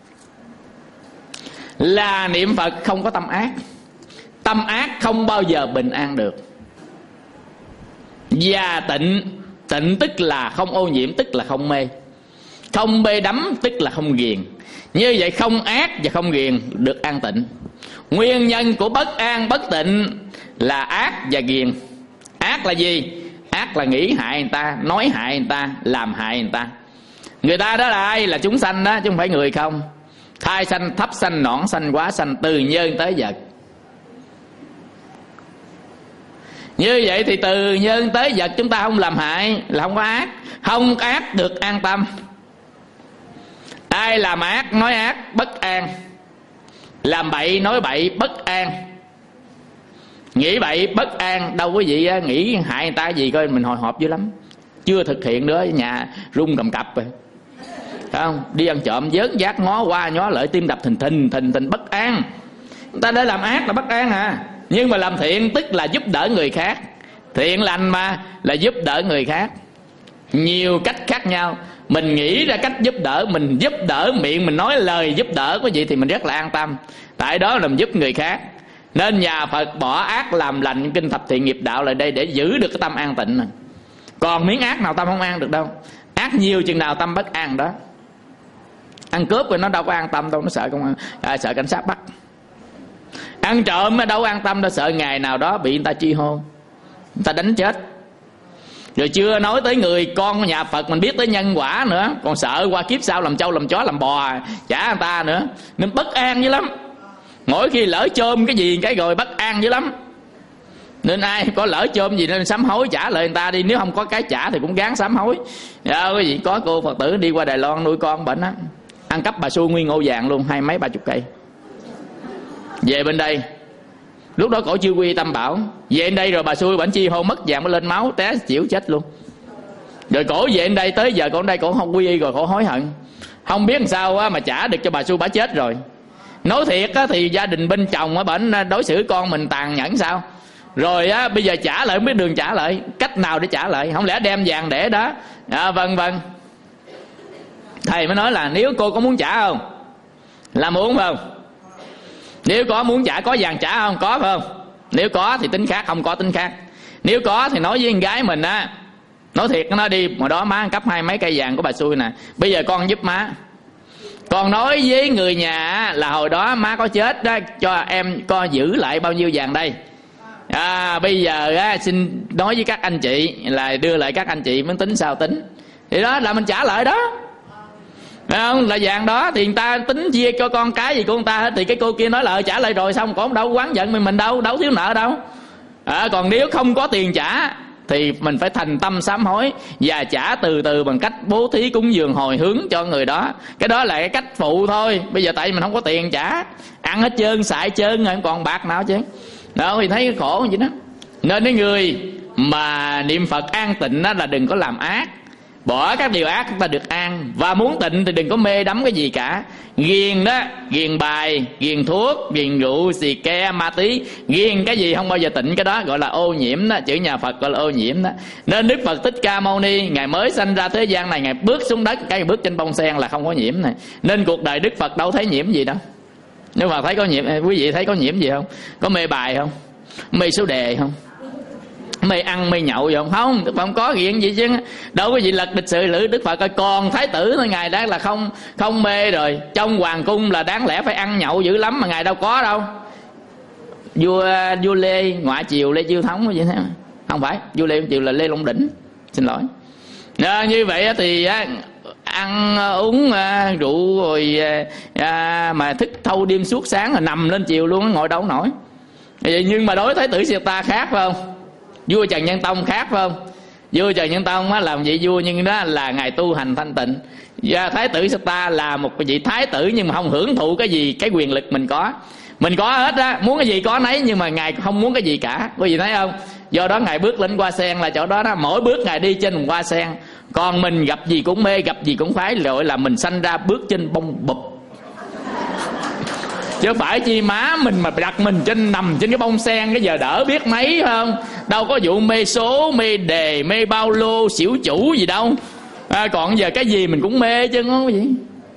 là niệm Phật không có tâm ác. Tâm ác không bao giờ bình an được. Và tịnh tức là không ô nhiễm, tức là không mê. Không mê đắm tức là không ghiền. Như vậy không ác và không ghiền được an tịnh. Nguyên nhân của bất an bất tịnh là ác và ghiền. Ác là gì? Ác là nghĩ hại người ta, nói hại người ta, làm hại người ta. Người ta đó là ai? Là chúng sanh đó, chứ không phải người không. Thai sanh, thấp sanh, nõn sanh, quá sanh, từ nhân tới vật. Như vậy thì từ nhân tới vật chúng ta không làm hại là không có ác. Không ác được an tâm. Ai làm ác, nói ác, bất an. Làm bậy, nói bậy, bất an. Nghĩ bậy, bất an. Đâu quý vị nghĩ hại người ta gì coi mình hồi hộp dữ lắm. Chưa thực hiện nữa, nhà run cầm cập rồi, phải không? Đi ăn trộm, vớt vát, ngó qua ngó lại, tim đập thình thình, bất an. Người ta đã làm ác là bất an à. Nhưng mà làm thiện tức là giúp đỡ người khác. Thiện lành mà là giúp đỡ người khác. Nhiều cách khác nhau. Mình nghĩ ra cách giúp đỡ, mình giúp đỡ, miệng mình nói lời giúp đỡ có gì thì mình rất là an tâm. Tại đó là mình giúp người khác. Nên nhà Phật bỏ ác làm lành, kinh thập thiện nghiệp đạo lại đây để giữ được cái tâm an tịnh này. Còn miếng ác nào tâm không an được đâu. Ác nhiều chừng nào tâm bất an đó. Ăn cướp rồi nó đâu có an tâm đâu, nó sợ công an, sợ cảnh sát bắt. Ăn trộm đâu an tâm đâu, sợ ngày nào đó bị người ta truy hô, người ta đánh chết. Rồi chưa nói tới người con nhà Phật mình biết tới nhân quả nữa, còn sợ qua kiếp sau làm trâu làm chó làm bò trả người ta nữa, nên bất an dữ lắm. Mỗi khi lỡ chôm cái gì cái rồi bất an dữ lắm. Nên ai có lỡ chôm gì nên sám hối trả lời người ta đi. Nếu không có cái trả thì cũng gắng sám hối. Cái gì có cô Phật tử đi qua Đài Loan nuôi con bệnh á, ăn cắp bà xu nguyên ngô vàng luôn, 20 mấy 30 cây. Về bên đây, lúc đó cổ chưa quy tâm bảo, về bên đây rồi bà xui bệnh chi hôn mất vàng mới lên máu té chịu chết luôn. Rồi cổ về bên đây tới giờ cổ đây cổ không quy y rồi cổ hối hận, không biết làm sao á mà trả được cho bà xui bà chết rồi. Nói thiệt á thì gia đình bên chồng á bệnh đối xử con mình tàn nhẫn sao, rồi á bây giờ trả lại không biết đường trả lại, cách nào để trả lại, không lẽ đem vàng để đó. Vân vân. Thầy mới nói là nếu cô có muốn trả không là muốn, phải không? Nếu có muốn trả có vàng trả không? Có, phải không? Nếu có thì tính khác, không có tính khác. Nếu có thì nói với con gái mình á, nói thiệt nó đi, hồi đó má ăn cắp 20 mấy cây vàng của bà xui nè, bây giờ con giúp má. Con nói với người nhà là hồi đó má có chết đó, cho em con giữ lại bao nhiêu vàng đây. Bây giờ á, xin nói với các anh chị là đưa lại các anh chị mới tính sao tính. Thì đó là mình trả lại đó, phải không? Là vàng đó thì người ta tính chia cho con cái gì của người ta hết. Thì cái cô kia nói là trả lại rồi xong, còn đâu quán giận mình đâu, đâu thiếu nợ đâu. Còn nếu không có tiền trả thì mình phải thành tâm sám hối và trả từ từ bằng cách bố thí cúng dường hồi hướng cho người đó. Cái đó là cái cách phụ thôi. Bây giờ tại vì mình không có tiền trả, ăn hết trơn xài trơn rồi, còn bạc nào chứ. Đó thì thấy khổ vậy đó. Nên cái người mà niệm Phật an tịnh đó là đừng có làm ác, bỏ các điều ác chúng ta được an. Và muốn tịnh thì đừng có mê đắm cái gì cả. Ghiền đó, ghiền bài, ghiền thuốc, ghiền rượu, xì ke, ma tí, ghiền cái gì không bao giờ tịnh. Cái đó gọi là ô nhiễm đó, chữ nhà Phật gọi là ô nhiễm đó. Nên Đức Phật Thích Ca Mâu Ni Ngài mới sanh ra thế gian này, Ngài bước xuống đất, cái bước trên bông sen là không có nhiễm này. Nên cuộc đời Đức Phật đâu thấy nhiễm gì đâu. Nếu mà thấy có nhiễm, quý vị thấy có nhiễm gì không? Có mê bài không? Mê số đề không? Mê ăn mê nhậu vậy không? Đức Phật không có chuyện gì chứ. Đâu có gì lật lịch sử lữ Đức Phật coi. Còn Thái tử thôi, Ngài đã là không mê rồi. Trong hoàng cung là đáng lẽ phải ăn nhậu dữ lắm mà Ngài đâu có đâu. Vua Lê ngoại triều Lê Chiêu Thống vậy thế. Không phải, vua Lê triều là Lê Long Đỉnh, xin lỗi. Như vậy thì ăn uống rượu rồi mà thức thâu đêm suốt sáng rồi nằm lên chiều luôn, ngồi đâu nổi. Nhưng mà đối với Thái tử Siddhartha khác, phải không? Vua Trần Nhân Tông khác, phải không? Vua Trần Nhân Tông làm vị vua nhưng đó là Ngài tu hành thanh tịnh. Và Thái tử Siddhartha là một vị thái tử nhưng mà không hưởng thụ cái gì, cái quyền lực mình có. Mình có hết á, muốn cái gì có nấy, nhưng mà Ngài không muốn cái gì cả. Quý vị thấy không? Do đó Ngài bước lên hoa sen là chỗ đó đó, mỗi bước Ngài đi trên một hoa sen. Còn mình gặp gì cũng mê, gặp gì cũng phái, gọi là mình sanh ra bước trên bông bụp. Chứ phải chi má mình mà đặt mình nằm trên cái bông sen cái giờ đỡ biết mấy, phải không? Đâu có vụ mê số, mê đề, mê bao lô, xỉu chủ gì đâu. Còn giờ cái gì mình cũng mê chứ không có gì.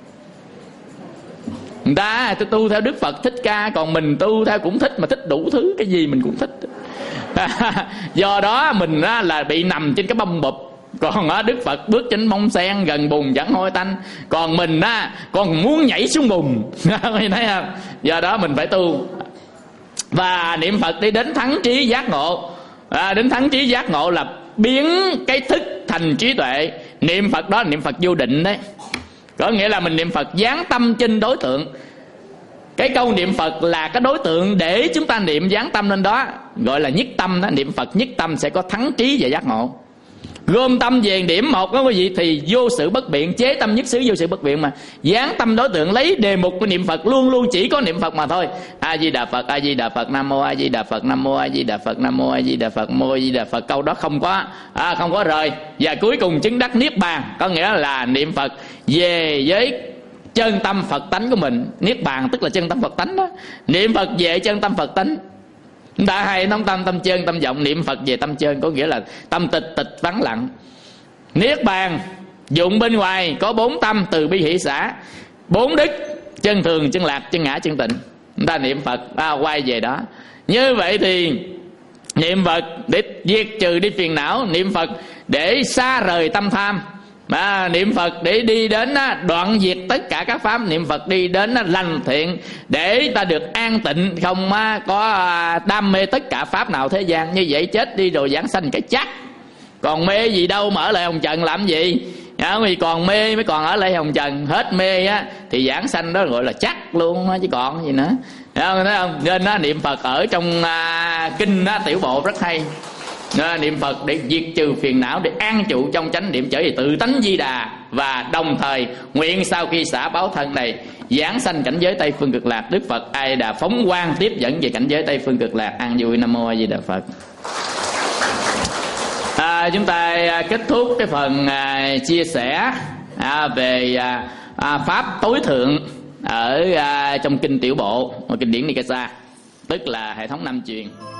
Người ta tu theo Đức Phật Thích Ca, còn mình tu theo cũng thích, mà thích đủ thứ, cái gì mình cũng thích. Do đó mình là bị nằm trên cái bông bụp. Còn Đức Phật bước trên bông sen gần bùn chẳng hôi tanh. Còn mình còn muốn nhảy xuống bùn. Thấy không? Do đó mình phải tu và niệm Phật đi đến thắng trí giác ngộ. Đến thắng trí giác ngộ là biến cái thức thành trí tuệ. Niệm Phật đó là niệm Phật vô định đấy. Có nghĩa là mình niệm Phật dán tâm trên đối tượng. Cái câu niệm Phật là cái đối tượng để chúng ta niệm dán tâm lên đó, gọi là nhất tâm đó. Niệm Phật nhất tâm sẽ có thắng trí và giác ngộ. Gom tâm về điểm một đó quý vị, thì vô sự bất biện, chế tâm nhất xứ vô sự bất biện mà. Dán tâm đối tượng, lấy đề mục của niệm Phật, luôn luôn chỉ có niệm Phật mà thôi. A Di Đà Phật, A Di Đà Phật, Nam Mô A Di Đà Phật, Nam Mô A Di Đà Phật, Nam Mô A Di Đà Phật, Mô A Di Đà Phật. Câu đó không có rời. Và cuối cùng chứng đắc niết bàn, có nghĩa là niệm Phật về với chân tâm Phật tánh của mình. Niết bàn tức là chân tâm Phật tánh đó. Niệm Phật về chân tâm Phật tánh. Chúng ta hay nói tâm chân, tâm vọng. Niệm Phật về tâm chân, có nghĩa là tâm tịch vắng lặng. Niết bàn dụng bên ngoài có 4 tâm: từ bi hỷ xả, 4 đức: chân thường, chân lạc, chân ngã, chân tịnh. Chúng ta niệm Phật quay về đó. Như vậy thì niệm Phật để diệt trừ đi phiền não, niệm Phật để xa rời tâm tham, niệm Phật để đi đến đoạn diệt tất cả các pháp, niệm Phật đi đến lành thiện để ta được an tịnh, không có đam mê tất cả pháp nào thế gian. Như vậy chết đi rồi giảng sanh cái chắc. Còn mê gì đâu mà ở lại hồng trần làm gì. Vì còn mê mới còn ở lại hồng trần. Hết mê thì giảng sanh đó gọi là chắc luôn chứ còn gì nữa. Thấy không? Nên niệm Phật ở trong kinh Tiểu Bộ rất hay. Niệm Phật để diệt trừ phiền não, để an trụ trong chánh niệm trở về tự tánh Di Đà, và đồng thời nguyện sau khi xả báo thân này giảng sanh cảnh giới Tây Phương Cực Lạc. Đức Phật A Di Đà phóng quang tiếp dẫn về cảnh giới Tây Phương Cực Lạc. An vui. Nam mô A Di Đà Phật. Chúng ta kết thúc cái phần chia sẻ về pháp tối thượng ở trong kinh Tiểu Bộ, kinh điển Nikasa, tức là hệ thống năm truyền.